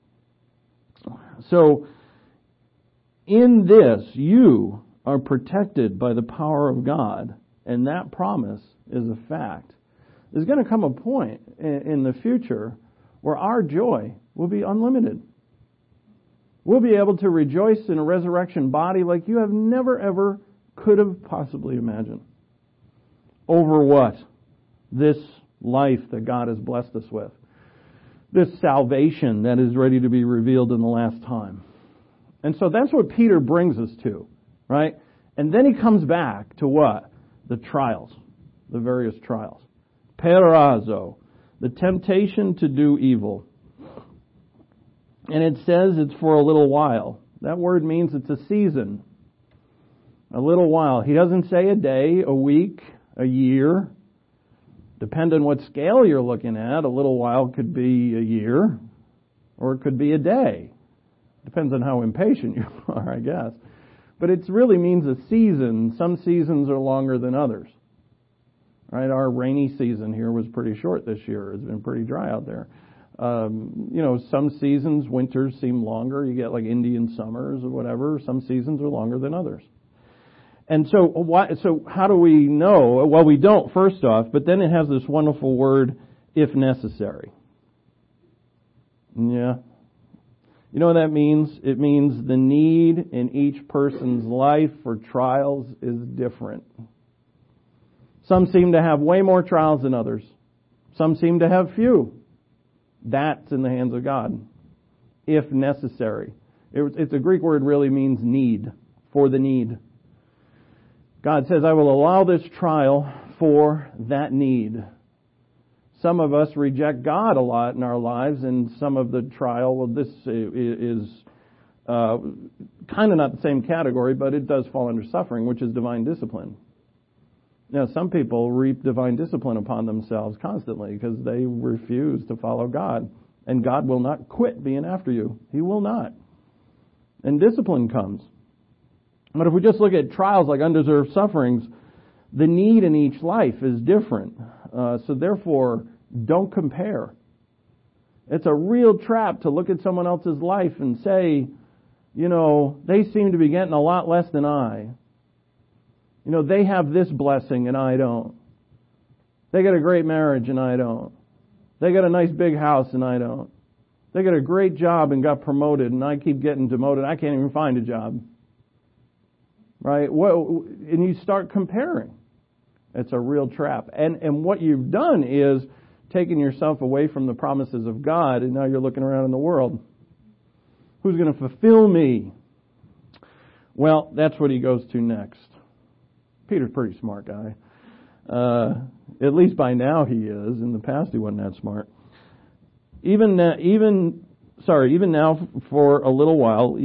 So, in this, you are protected by the power of God, and that promise is a fact. There's going to come a point in the future where our joy will be unlimited. We'll be able to rejoice in a resurrection body like you have never, ever could have possibly imagined. Over what? This life that God has blessed us with. This salvation that is ready to be revealed in the last time. And so that's what Peter brings us to, right? And then he comes back to what? The trials. The various trials. Perazo. The temptation to do evil. And it says it's for a little while. That word means it's a season. A little while. He doesn't say a day, a week, a year. Depending on what scale you're looking at, a little while could be a year, or it could be a day. Depends on how impatient you are, I guess. But it really means a season. Some seasons are longer than others. Right? Our rainy season here was pretty short this year. It's been pretty dry out there. Some seasons, winters seem longer. You get like Indian summers or whatever. Some seasons are longer than others. And so how do we know? Well, we don't, first off, but then it has this wonderful word, if necessary. Yeah. You know what that means? It means the need in each person's life for trials is different. Some seem to have way more trials than others. Some seem to have few. That's in the hands of God, if necessary. It's a Greek word, really means need, for the need. God says, I will allow this trial for that need. Some of us reject God a lot in our lives, and some of the trial, well, this is kind of not the same category, but it does fall under suffering, which is divine discipline. Now, some people reap divine discipline upon themselves constantly because they refuse to follow God. And God will not quit being after you. He will not. And discipline comes. But if we just look at trials like undeserved sufferings, the need in each life is different. So therefore, don't compare. It's a real trap to look at someone else's life and say, they seem to be getting a lot less than I. They have this blessing and I don't. They got a great marriage and I don't. They got a nice big house and I don't. They got a great job and got promoted and I keep getting demoted. I can't even find a job. Right? And you start comparing. It's a real trap. And what you've done is taken yourself away from the promises of God, and now you're looking around in the world. Who's going to fulfill me? Well, that's what he goes to next. Peter's a pretty smart guy. At least by now he is. In the past he wasn't that smart. Even now for a little while,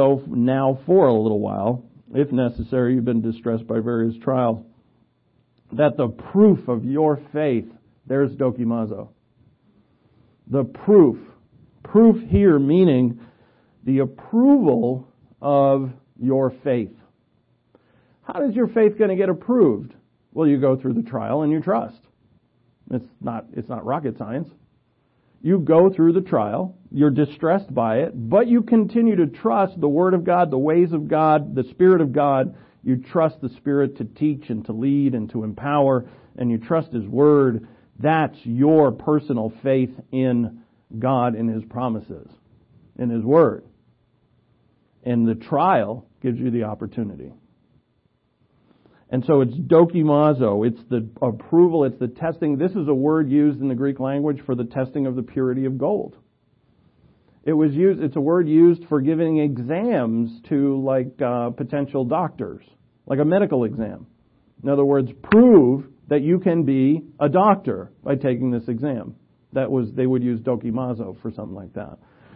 if necessary, you've been distressed by various trials, that the proof of your faith, there's dokimazo. The proof here meaning the approval of your faith. How is your faith going to get approved? Well, you go through the trial and you trust. It's not rocket science. You go through the trial, you're distressed by it, but you continue to trust the Word of God, the ways of God, the Spirit of God. You trust the Spirit to teach and to lead and to empower, and you trust His Word. That's your personal faith in God and His promises, in His Word. And the trial gives you the opportunity. And so it's dokimazo, it's the approval, it's the testing. This is a word used in the Greek language for the testing of the purity of gold. It's a word used for giving exams to potential doctors, like a medical exam. In other words, prove that you can be a doctor by taking this exam. They would use dokimazo for something like that.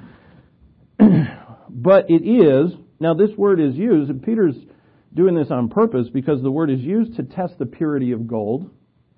But it is, now this word is used, and Peter's doing this on purpose because the word is used to test the purity of gold.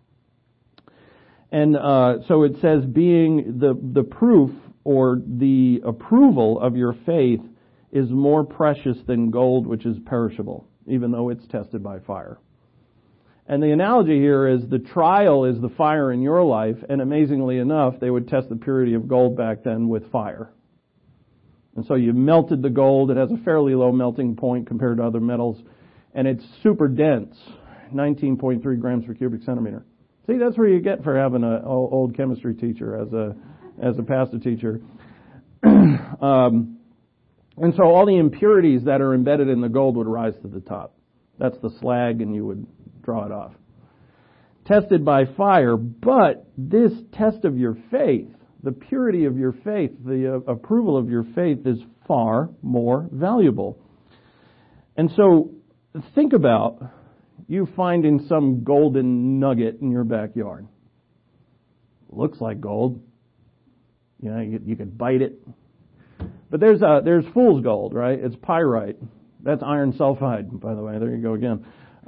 And so it says being the proof or the approval of your faith is more precious than gold, which is perishable, even though it's tested by fire. And the analogy here is the trial is the fire in your life, and amazingly enough, they would test the purity of gold back then with fire. And so you melted the gold. It has a fairly low melting point compared to other metals. And it's super dense, 19.3 grams per cubic centimeter. See, that's where you get for having an old chemistry teacher as a pastor teacher. And so all the impurities that are embedded in the gold would rise to the top. That's the slag, and you would draw it off. Tested by fire, but this test of your faith, the purity of your faith, the approval of your faith is far more valuable. And so think about you finding some golden nugget in your backyard. Looks like gold. You could bite it. But there's fool's gold, right? It's pyrite. That's iron sulfide, by the way. There you go again.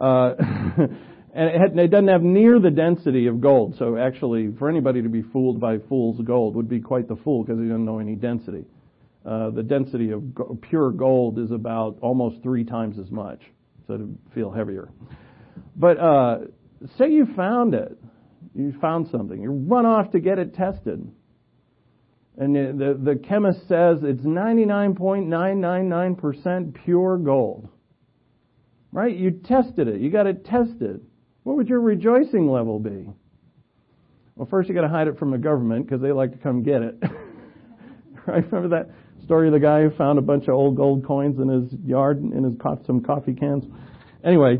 And it doesn't have near the density of gold. So actually, for anybody to be fooled by fool's gold would be quite the fool because he doesn't know any density. The density of pure gold is about almost 3 times as much, so to feel heavier. But say you found it. You found something. You run off to get it tested. And the chemist says it's 99.999% pure gold. Right? You tested it. You got it tested. What would your rejoicing level be? Well, first you got to hide it from the government because they like to come get it. Right? Remember that story of the guy who found a bunch of old gold coins in his yard and some coffee cans? Anyway,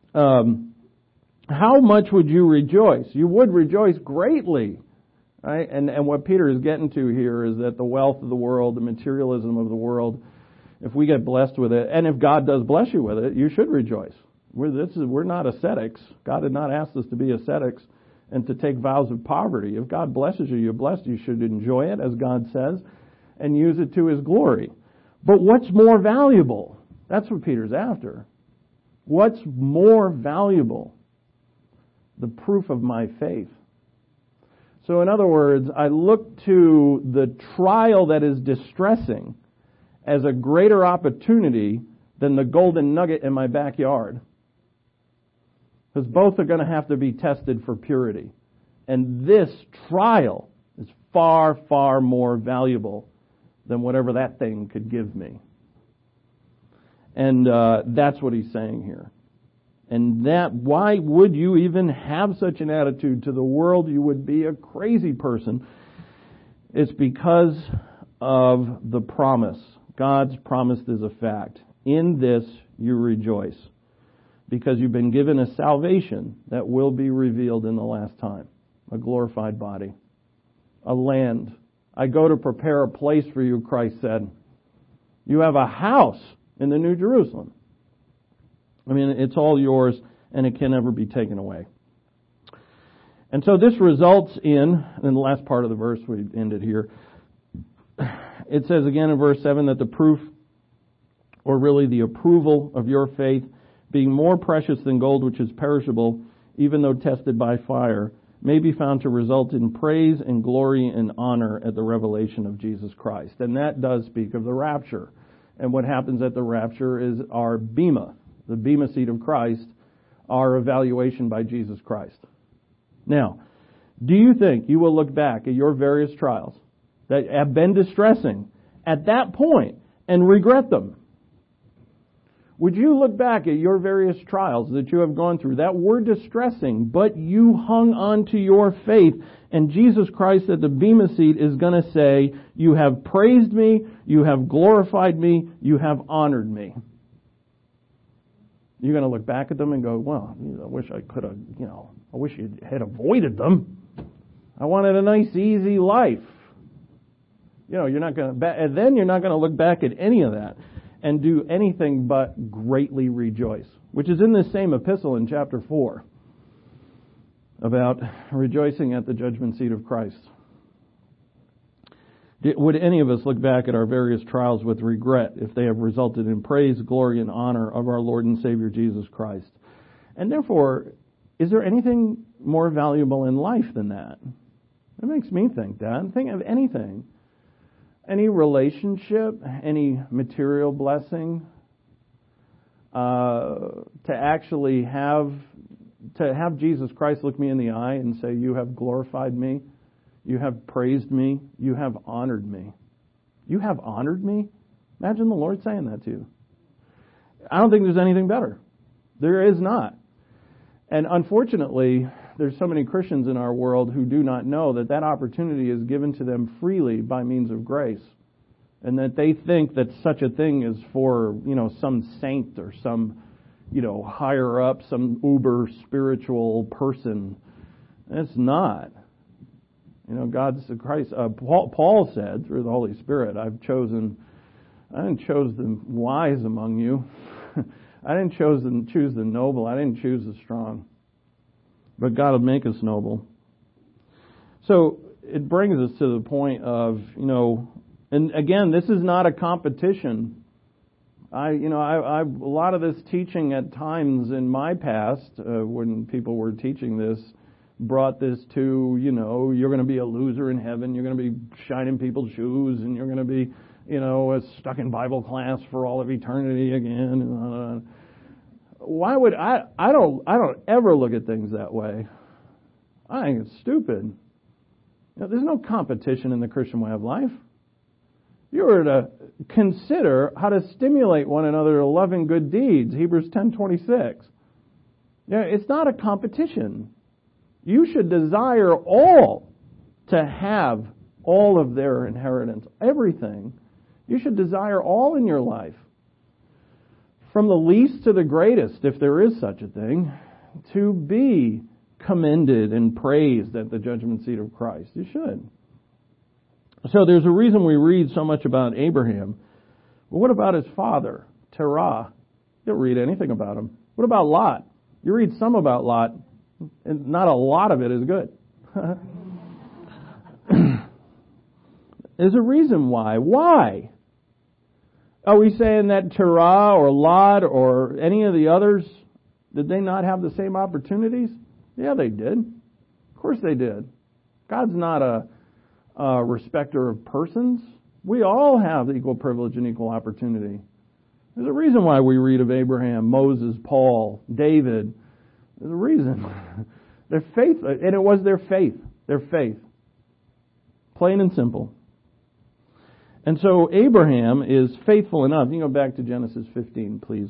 how much would you rejoice? You would rejoice greatly. Right? And what Peter is getting to here is that the wealth of the world, the materialism of the world, if we get blessed with it, and if God does bless you with it, you should rejoice. We're not ascetics. God did not ask us to be ascetics and to take vows of poverty. If God blesses you, you're blessed. You should enjoy it, as God says, and use it to His glory. But what's more valuable? That's what Peter's after. What's more valuable? The proof of my faith. So in other words, I look to the trial that is distressing as a greater opportunity than the golden nugget in my backyard. Because both are going to have to be tested for purity. And this trial is far, far more valuable than whatever that thing could give me. And that's what he's saying here. And why would you even have such an attitude to the world? You would be a crazy person. It's because of the promise. God's promise is a fact. In this you rejoice, because you've been given a salvation that will be revealed in the last time. A glorified body. A land. I go to prepare a place for you, Christ said. You have a house in the New Jerusalem. I mean, it's all yours, and it can never be taken away. And so this results in the last part of the verse, we ended here. It says again in verse 7 that the proof, or really the approval of your faith, being more precious than gold which is perishable, even though tested by fire, may be found to result in praise and glory and honor at the revelation of Jesus Christ. And that does speak of the rapture. And what happens at the rapture is our bema, the bema seat of Christ, our evaluation by Jesus Christ. Now, do you think you will look back at your various trials that have been distressing at that point and regret them? Would you look back at your various trials that you have gone through that were distressing, but you hung on to your faith, and Jesus Christ at the bema seat is going to say, you have praised me, you have glorified me, you have honored me? You're going to look back at them and go, well, I wish I could have, I wish you had avoided them. I wanted a nice, easy life. You're not going to, and then you're not going to look back at any of that and do anything but greatly rejoice, which is in this same epistle in chapter 4 about rejoicing at the judgment seat of Christ. Would any of us look back at our various trials with regret if they have resulted in praise, glory, and honor of our Lord and Savior Jesus Christ? And therefore, is there anything more valuable in life than that? It makes me think that. Think of anything. Any relationship, any material blessing, to actually have Jesus Christ look me in the eye and say, you have glorified me, you have praised me, you have honored me. You have honored me? Imagine the Lord saying that to you. I don't think there's anything better. There is not. And unfortunately, there's so many Christians in our world who do not know that that opportunity is given to them freely by means of grace. And that they think that such a thing is for, some saint or some, higher up, some uber spiritual person. And it's not. God's Christ. Paul said through the Holy Spirit, I didn't choose the wise among you. I didn't choose the noble. I didn't choose the strong. But God will make us noble. So it brings us to the point of, And again, this is not a competition. A lot of this teaching at times in my past, when people were teaching this, brought this to, you're going to be a loser in heaven, you're going to be shining people's shoes, and you're going to be, stuck in Bible class for all of eternity again. Why would I don't ever look at things that way. I think it's stupid. There's no competition in the Christian way of life. You are to consider how to stimulate one another to love and good deeds, Hebrews 10:26. It's not a competition. You should desire all to have all of their inheritance, everything. You should desire all in your life. From the least to the greatest, if there is such a thing, to be commended and praised at the judgment seat of Christ. You should. So there's a reason we read so much about Abraham. But what about his father, Terah? You don't read anything about him. What about Lot? You read some about Lot, and not a lot of it is good. There's a reason why. Why? Are we saying that Terah or Lot or any of the others, did they not have the same opportunities? Yeah, they did. Of course they did. God's not a respecter of persons. We all have equal privilege and equal opportunity. There's a reason why we read of Abraham, Moses, Paul, David. There's a reason. Their faith, and it was their faith. Their faith. Plain and simple. And so Abraham is faithful enough. You can go back to Genesis 15, please.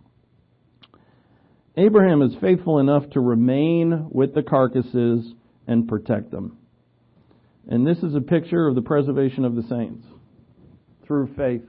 Abraham is faithful enough to remain with the carcasses and protect them. And this is a picture of the preservation of the saints through faith.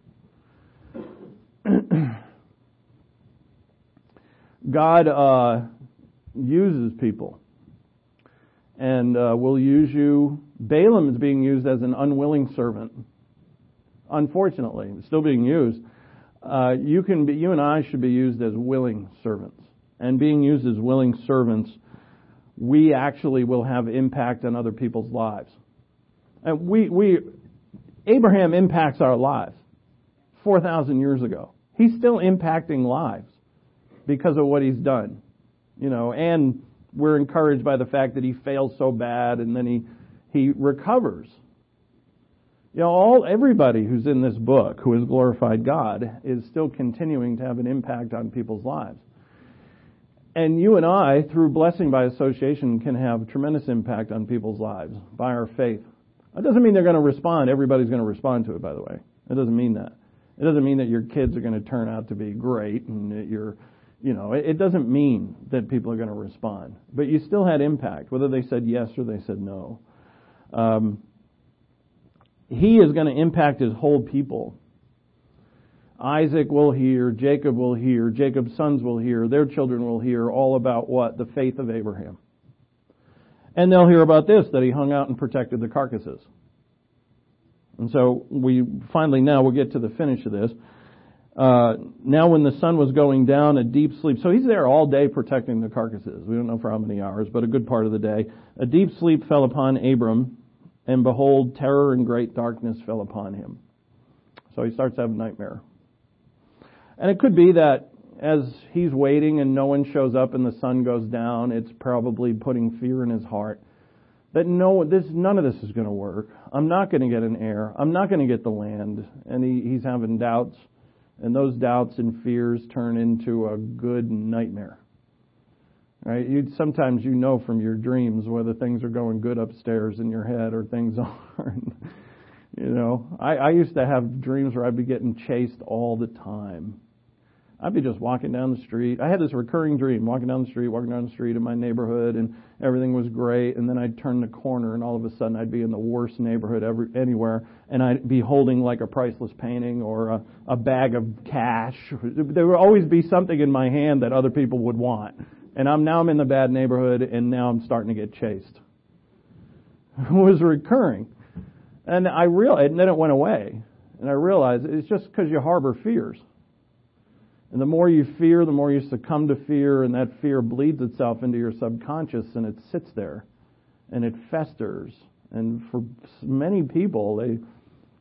God uses people and will use you. Balaam is being used as an unwilling servant. Unfortunately, it's still being used. You and I should be used as willing servants. And being used as willing servants, we actually will have impact on other people's lives. And Abraham impacts our lives 4,000 years ago. He's still impacting lives because of what he's done. And we're encouraged by the fact that he fails so bad and then he recovers. Everybody who's in this book who has glorified God is still continuing to have an impact on people's lives. And you and I, through blessing by association, can have tremendous impact on people's lives by our faith. That doesn't mean they're going to respond. Everybody's going to respond to it, by the way. It doesn't mean that. It doesn't mean that your kids are going to turn out to be great and that it doesn't mean that people are going to respond. But you still had impact, whether they said yes or they said no. He is going to impact his whole people. Isaac will hear, Jacob will hear, Jacob's sons will hear, their children will hear all about what? The faith of Abraham. And they'll hear about this, that he hung out and protected the carcasses. And so now we'll get to the finish of this. Now when the sun was going down, a deep sleep. So he's there all day protecting the carcasses. We don't know for how many hours, but a good part of the day. A deep sleep fell upon Abram, and behold, terror and great darkness fell upon him. So he starts to have a nightmare. And it could be that as he's waiting and no one shows up and the sun goes down, it's probably putting fear in his heart that none of this is going to work. I'm not going to get an heir. I'm not going to get the land. And he's having doubts. And those doubts and fears turn into a good nightmare. Right? Sometimes from your dreams whether things are going good upstairs in your head or things aren't. I used to have dreams where I'd be getting chased all the time. I'd be just walking down the street. I had this recurring dream, walking down the street in my neighborhood, and everything was great. And then I'd turn the corner, and all of a sudden I'd be in the worst neighborhood anywhere, and I'd be holding like a priceless painting or a bag of cash. There would always be something in my hand that other people would want. And I'm in the bad neighborhood, and now I'm starting to get chased. It was recurring. And and then it went away. And I realized it's just because you harbor fears. And the more you fear, the more you succumb to fear, and that fear bleeds itself into your subconscious, and it sits there, and it festers. And for many people,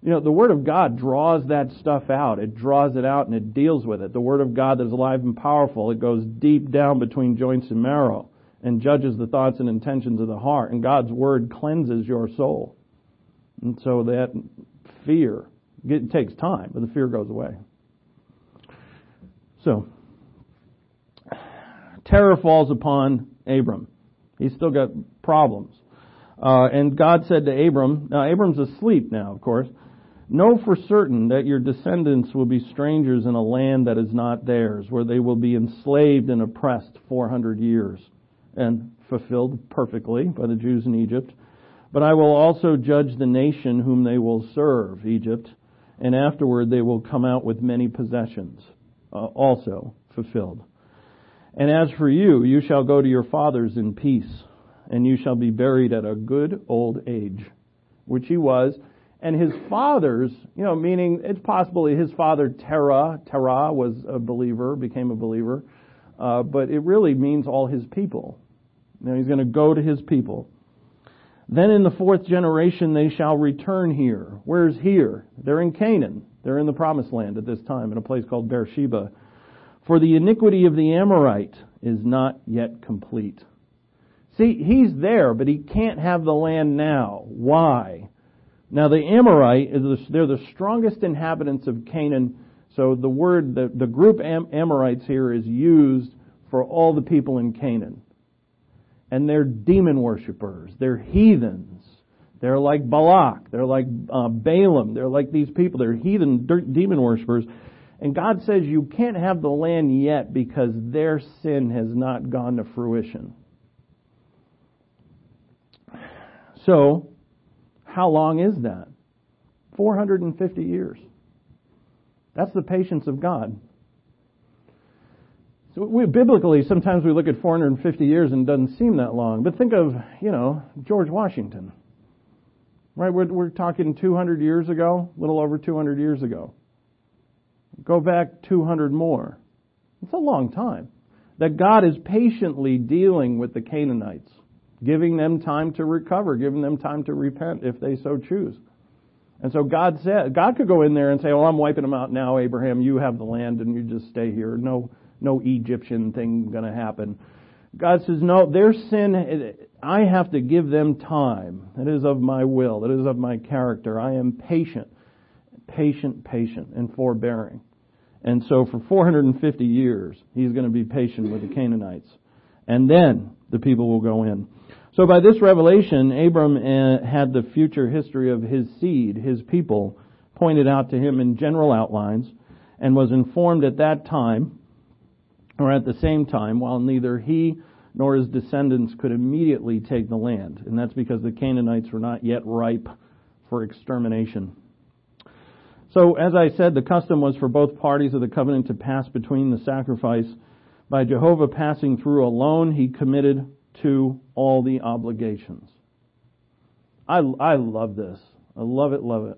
The Word of God draws that stuff out. It draws it out and it deals with it. The Word of God that is alive and powerful, it goes deep down between joints and marrow and judges the thoughts and intentions of the heart. And God's Word cleanses your soul. And so that fear, it takes time, but the fear goes away. So, terror falls upon Abram. He's still got problems. And God said to Abram, now Abram's asleep now, of course, know for certain that your descendants will be strangers in a land that is not theirs, where they will be enslaved and oppressed 400 years, and fulfilled perfectly by the Jews in Egypt. But I will also judge the nation whom they will serve, Egypt, and afterward they will come out with many possessions, also fulfilled. And as for you, you shall go to your fathers in peace, and you shall be buried at a good old age, which he was. And his fathers, meaning it's possible his father Terah was a believer, became a believer, but it really means all his people. He's going to go to his people. Then in the 4th generation they shall return here. Where's here? They're in Canaan. They're in the promised land at this time, in a place called Beersheba. For the iniquity of the Amorite is not yet complete. See, he's there, but he can't have the land now. Why? Now the Amorite, they're the strongest inhabitants of Canaan. So the word, the group Amorites here is used for all the people in Canaan. And they're demon worshippers. They're heathens. They're like Balak. They're like Balaam. They're like these people. They're heathen demon worshippers. And God says you can't have the land yet because their sin has not gone to fruition. So, how long is that? 450 years. That's the patience of God. So biblically, sometimes we look at 450 years and it doesn't seem that long. But think of, George Washington. Right? We're talking 200 years ago, a little over 200 years ago. Go back 200 more. It's a long time. That God is patiently dealing with the Canaanites, giving them time to recover, giving them time to repent if they so choose. And so God could go in there and say, well, I'm wiping them out now, Abraham, you have the land and you just stay here. No Egyptian thing going to happen. God says, no, their sin, I have to give them time. It is of my will. It is of my character. I am patient, and forbearing. And so for 450 years, he's going to be patient with the Canaanites. And then the people will go in. So by this revelation, Abram had the future history of his seed, his people, pointed out to him in general outlines, and was informed at that time, or at the same time, while neither he nor his descendants could immediately take the land. And that's because the Canaanites were not yet ripe for extermination. So, as I said, the custom was for both parties of the covenant to pass between the sacrifice. By Jehovah passing through alone, he committed to all the obligations. I love this. I love it.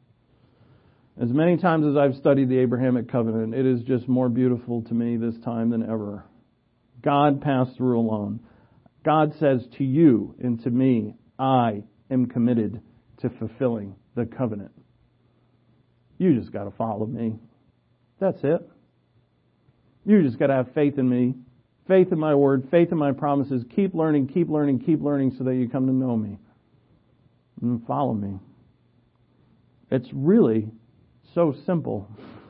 As many times as I've studied the Abrahamic covenant, it is just more beautiful to me this time than ever. God passed through alone. God says to you and to me, I am committed to fulfilling the covenant. You just got to follow me. That's it. You just got to have faith in me, faith in my word, faith in my promises. Keep learning so that you come to know me. And follow me. It's really so simple.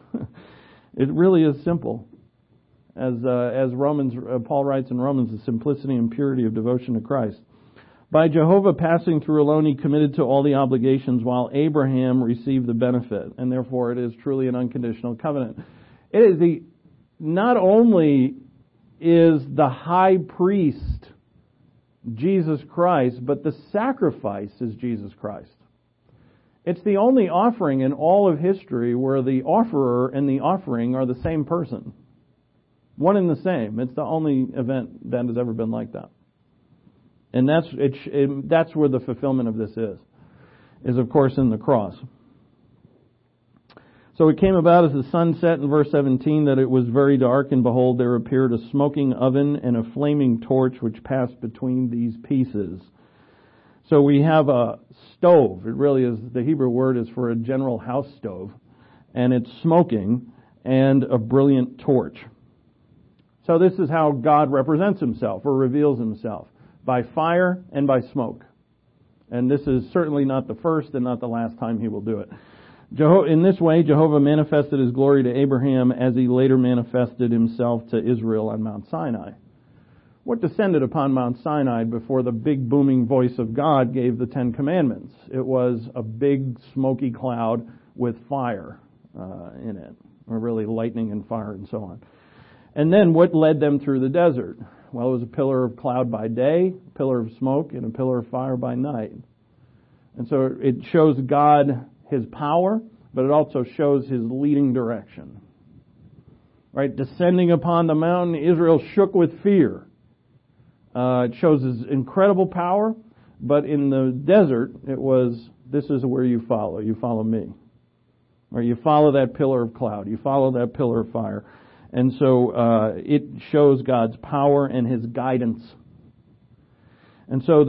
It really is simple. As Paul writes in Romans, the simplicity and purity of devotion to Christ. By Jehovah passing through alone, he committed to all the obligations while Abraham received the benefit. And therefore it is truly an unconditional covenant. It is not only is the high priest Jesus Christ, but the sacrifice is Jesus Christ. It's the only offering in all of history where the offerer and the offering are the same person. One and the same. It's the only event that has ever been like that. And that's where the fulfillment of this is of course in the cross. So it came about as the sun set in verse 17 that it was very dark, and behold, there appeared a smoking oven and a flaming torch which passed between these pieces. So we have a stove. It really is, the Hebrew word is for a general house stove. And it's smoking, and a brilliant torch. So this is how God represents himself or reveals himself, by fire and by smoke. And this is certainly not the first and not the last time he will do it. In this way, Jehovah manifested his glory to Abraham as he later manifested himself to Israel on Mount Sinai. What descended upon Mount Sinai before the big booming voice of God gave the Ten Commandments? It was a big smoky cloud with fire in it, or really lightning and fire and so on. And then what led them through the desert? Well, it was a pillar of cloud by day, a pillar of smoke, and a pillar of fire by night. And so it shows God his power, but it also shows his leading direction. Right? Descending upon the mountain, Israel shook with fear. It shows his incredible power, but in the desert, it was, this is where you follow. You follow me. Or you follow that pillar of cloud. You follow that pillar of fire. And so it shows God's power and his guidance. And so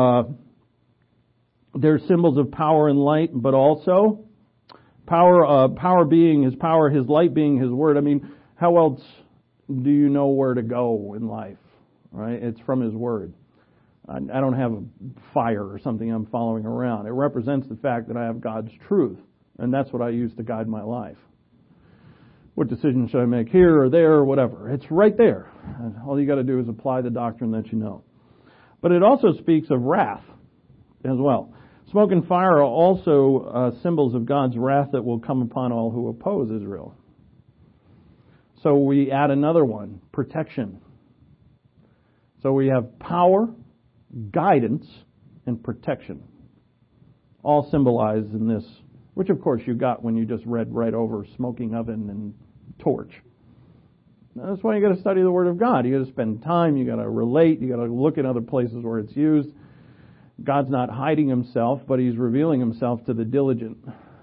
they're symbols of power and light, but also power being his power, his light being his word. I mean, how else do you know where to go in life? Right? It's from his word. I don't have a fire or something I'm following around. It represents the fact that I have God's truth. And that's what I use to guide my life. What decision should I make here or there or whatever? It's right there. And all you got to do is apply the doctrine that you know. But it also speaks of wrath as well. Smoke and fire are also symbols of God's wrath that will come upon all who oppose Israel. So we add another one, protection. So we have power, guidance, and protection. All symbolized in this, which of course you got when you just read right over smoking oven and torch. Now, that's why you got to study the Word of God. You got to spend time, you got to relate, you got to look at other places where it's used. God's not hiding himself, but he's revealing himself to the diligent.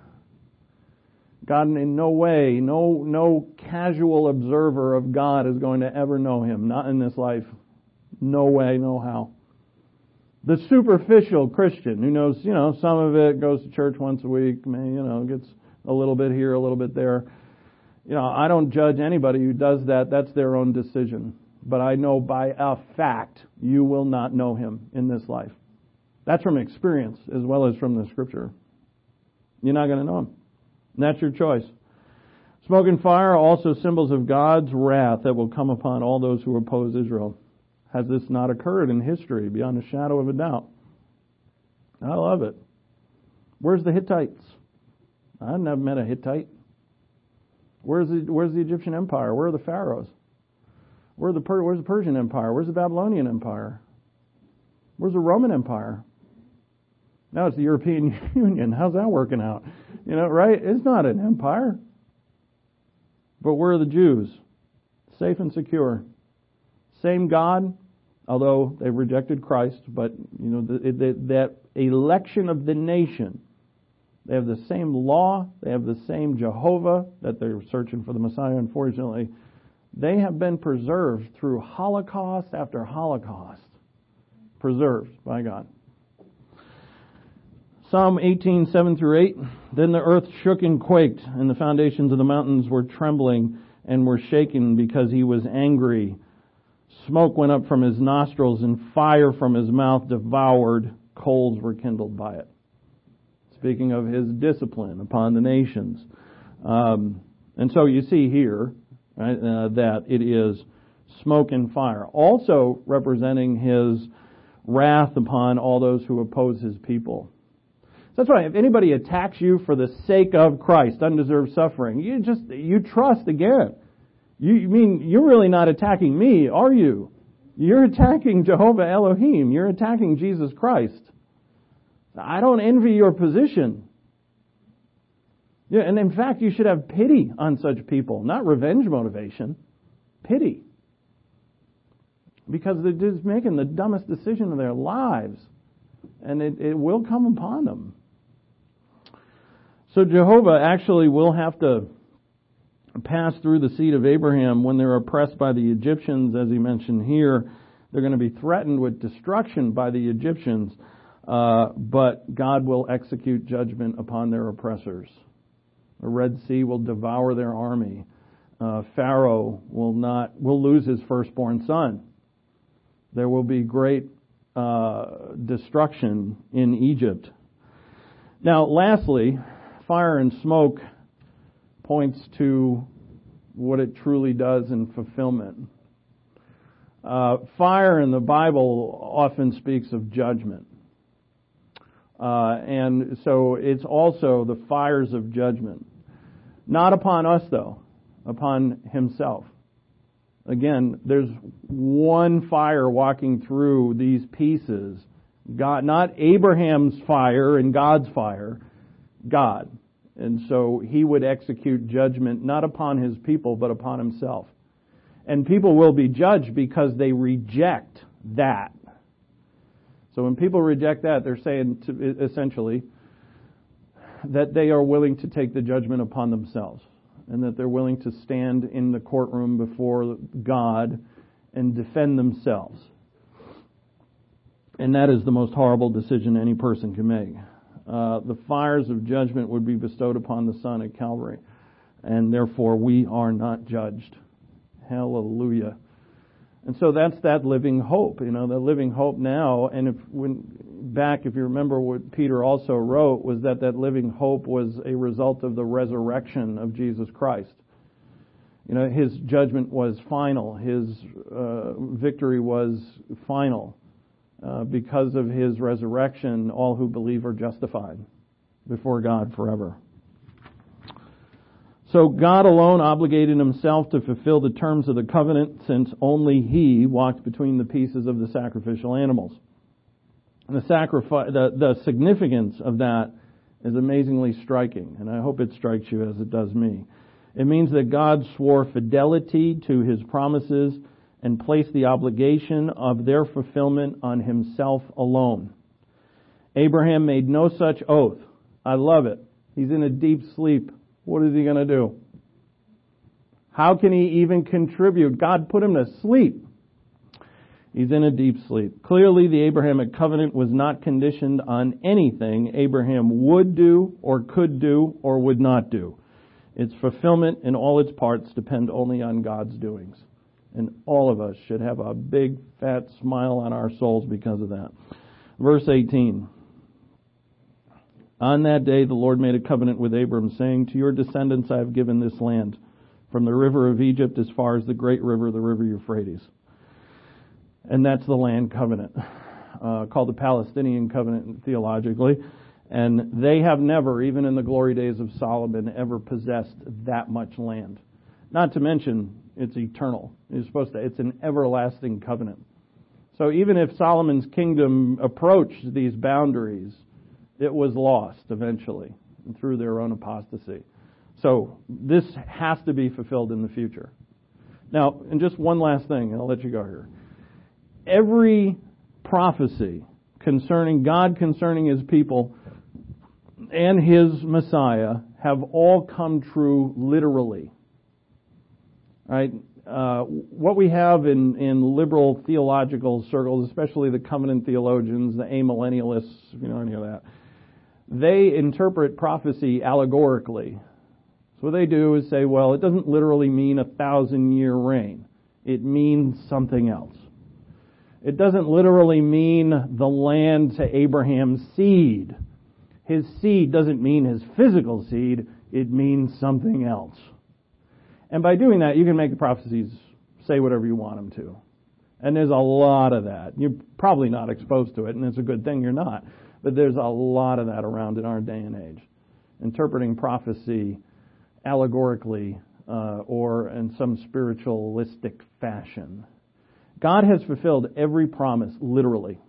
God in no way, no casual observer of God is going to ever know him. Not in this life. No way, no how. The superficial Christian who knows, some of it, goes to church once a week, gets a little bit here, a little bit there. I don't judge anybody who does that. That's their own decision. But I know by a fact you will not know him in this life. That's from experience as well as from the Scripture. You're not going to know him. And that's your choice. Smoke and fire are also symbols of God's wrath that will come upon all those who oppose Israel. Has this not occurred in history beyond a shadow of a doubt? I love it. Where's the Hittites? I've never met a Hittite. Where's the Egyptian Empire? Where are the pharaohs? Where's the Persian Empire? Where's the Babylonian Empire? Where's the Roman Empire? Now it's the European Union. How's that working out? Right? It's not an empire. But where are the Jews? Safe and secure. Same God, although they've rejected Christ, but that election of the nation, they have the same law, they have the same Jehovah that they're searching for the Messiah. Unfortunately, they have been preserved through Holocaust after Holocaust, preserved by God. Psalm 18:7-8. Then the earth shook and quaked, and the foundations of the mountains were trembling and were shaken because he was angry. Smoke went up from his nostrils, and fire from his mouth devoured. Coals were kindled by it. Speaking of his discipline upon the nations. And so you see here, right, that it is smoke and fire. Also representing his wrath upon all those who oppose his people. That's why if anybody attacks you for the sake of Christ, undeserved suffering, you trust again. You mean you're really not attacking me, are you? You're attacking Jehovah Elohim. You're attacking Jesus Christ. I don't envy your position. Yeah, and in fact, you should have pity on such people, not revenge motivation. Pity. Because they're just making the dumbest decision of their lives. And it will come upon them. So Jehovah actually will have to pass through the seed of Abraham when they're oppressed by the Egyptians, as he mentioned here. They're going to be threatened with destruction by the Egyptians. but God will execute judgment upon their oppressors. The Red Sea will devour their army. Pharaoh will lose his firstborn son. There will be great destruction in Egypt. Now, lastly, fire and smoke points to what it truly does in fulfillment. Fire in the Bible often speaks of judgment. And so it's also the fires of judgment. Not upon us, though, upon himself. Again, there's one fire walking through these pieces. God, not Abraham's fire and God's fire, God. And so he would execute judgment not upon his people, but upon himself. And people will be judged because they reject that. So when people reject that, they're saying essentially that they are willing to take the judgment upon themselves, and that they're willing to stand in the courtroom before God and defend themselves. And that is the most horrible decision any person can make. The fires of judgment would be bestowed upon the Son at Calvary, and therefore we are not judged. Hallelujah. And so that's that living hope, the living hope now. And if you remember what Peter also wrote, was that living hope was a result of the resurrection of Jesus Christ. His judgment was final. His victory was final. Because of his resurrection, all who believe are justified before God forever. So God alone obligated himself to fulfill the terms of the covenant, since only he walked between the pieces of the sacrificial animals. The significance of that is amazingly striking, and I hope it strikes you as it does me. It means that God swore fidelity to his promises and placed the obligation of their fulfillment on himself alone. Abraham made no such oath. I love it. He's in a deep sleep. What is he going to do? How can he even contribute? God put him to sleep. He's in a deep sleep. Clearly, the Abrahamic covenant was not conditioned on anything Abraham would do or could do or would not do. Its fulfillment in all its parts depend only on God's doings. And all of us should have a big, fat smile on our souls because of that. Verse 18. On that day the Lord made a covenant with Abram, saying, to your descendants I have given this land, from the river of Egypt as far as the great river, the river Euphrates. And that's the land covenant, called the Palestinian covenant theologically. And they have never, even in the glory days of Solomon, ever possessed that much land. Not to mention, it's eternal. It's an everlasting covenant. So even if Solomon's kingdom approached these boundaries, it was lost eventually through their own apostasy. So this has to be fulfilled in the future. Now, and just one last thing, and I'll let you go here. Every prophecy concerning God, concerning his people, and his Messiah have all come true literally. Right? What we have in liberal theological circles, especially the covenant theologians, the amillennialists, if you know any of that, they interpret prophecy allegorically. So what they do is say, well, it doesn't literally mean 1,000-year reign. It means something else. It doesn't literally mean the land to Abraham's seed. His seed doesn't mean his physical seed. It means something else. And by doing that, you can make the prophecies say whatever you want them to. And there's a lot of that. You're probably not exposed to it, and it's a good thing you're not. But there's a lot of that around in our day and age. Interpreting prophecy allegorically or in some spiritualistic fashion. God has fulfilled every promise literally.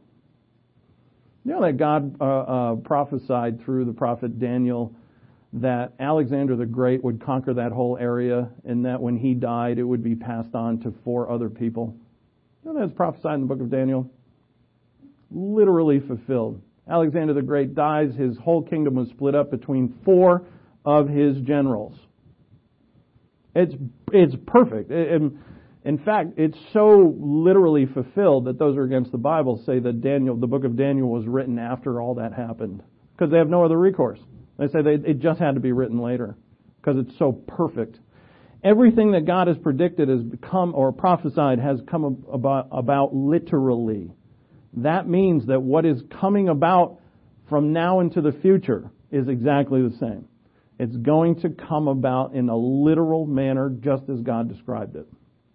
You know that God prophesied through the prophet Daniel that Alexander the Great would conquer that whole area, and that when he died it would be passed on to 4 other people. You know that's prophesied in the book of Daniel? Literally fulfilled. Alexander the Great dies, his whole kingdom was split up between 4 of his generals. It's perfect. In fact, it's so literally fulfilled that those who are against the Bible say that the book of Daniel was written after all that happened, because they have no other recourse. They say it just had to be written later because it's so perfect. Everything that God has predicted has become, or prophesied, has come about literally. That means that what is coming about from now into the future is exactly the same. It's going to come about in a literal manner, just as God described it.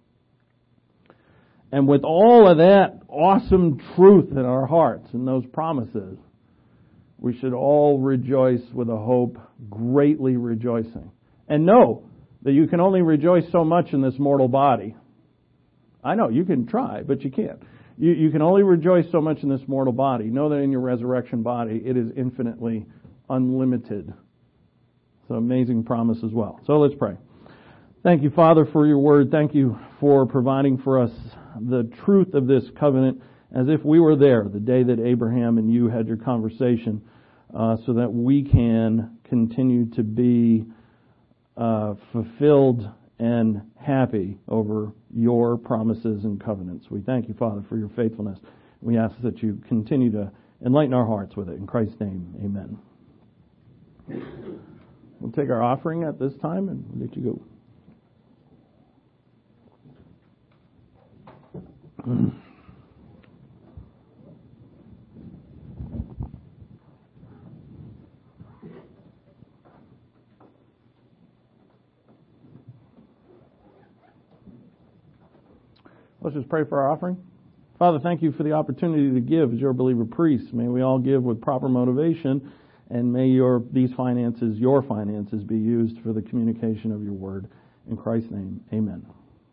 And with all of that awesome truth in our hearts and those promises, we should all rejoice with a hope, greatly rejoicing. And know that you can only rejoice so much in this mortal body. I know, you can try, but you can't. You can only rejoice so much in this mortal body. Know that in your resurrection body, it is infinitely unlimited. It's an amazing promise as well. So let's pray. Thank you, Father, for your word. Thank you for providing for us the truth of this covenant as if we were there the day that Abraham and you had your conversation, so that we can continue to be fulfilled and happy over your promises and covenants. We thank you, Father, for your faithfulness. We ask that you continue to enlighten our hearts with it. In Christ's name, amen. We'll take our offering at this time and we'll let you go. Let's just pray for our offering. Father, thank you for the opportunity to give as your believer priests. May we all give with proper motivation, and may these finances, your finances, be used for the communication of your word. In Christ's name, amen.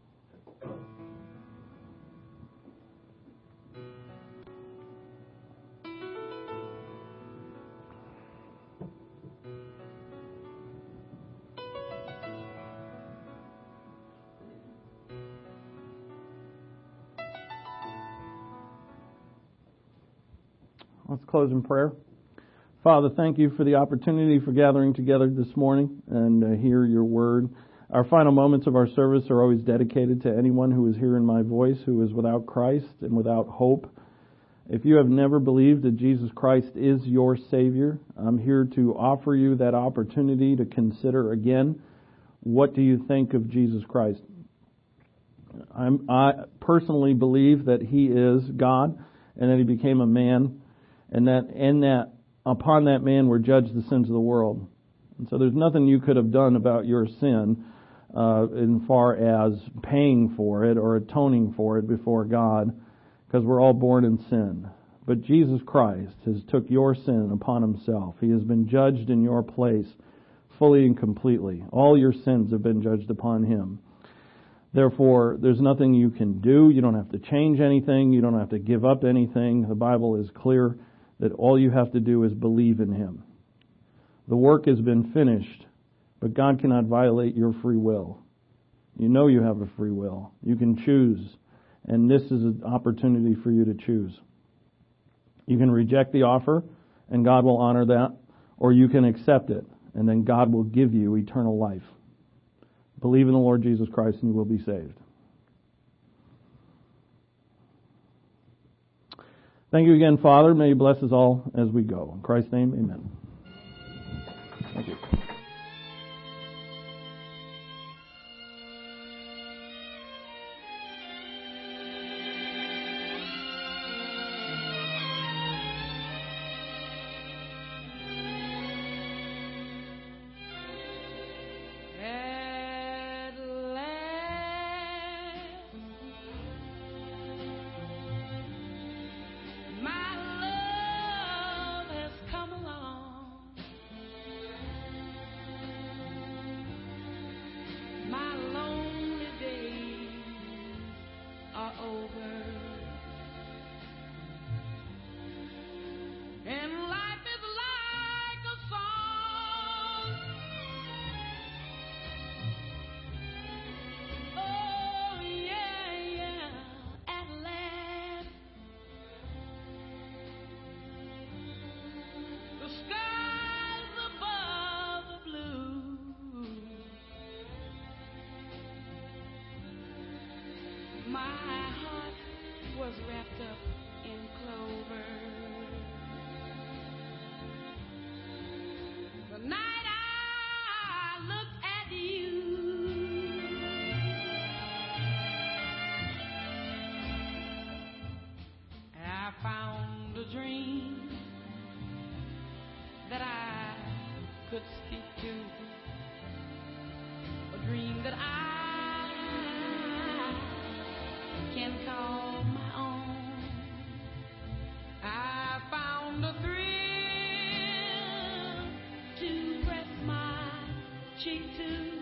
Let's close in prayer. Father, thank you for the opportunity for gathering together this morning and hear your word. Our final moments of our service are always dedicated to anyone who is hearing my voice, who is without Christ and without hope. If you have never believed that Jesus Christ is your Savior, I'm here to offer you that opportunity to consider again, what do you think of Jesus Christ? I personally believe that He is God and that He became a man, and that upon that man were judged the sins of the world. And so there's nothing you could have done about your sin in far as paying for it or atoning for it before God, because we're all born in sin. But Jesus Christ has took your sin upon Himself. He has been judged in your place fully and completely. All your sins have been judged upon Him. Therefore, there's nothing you can do. You don't have to change anything. You don't have to give up anything. The Bible is clear that all you have to do is believe in Him. The work has been finished, but God cannot violate your free will. You know you have a free will. You can choose, and this is an opportunity for you to choose. You can reject the offer, and God will honor that, or you can accept it, and then God will give you eternal life. Believe in the Lord Jesus Christ, and you will be saved. Thank you again, Father. May you bless us all as we go. In Christ's name, amen. Thank you. could speak to, a dream that I can call my own. I found a thrill to press my cheek to.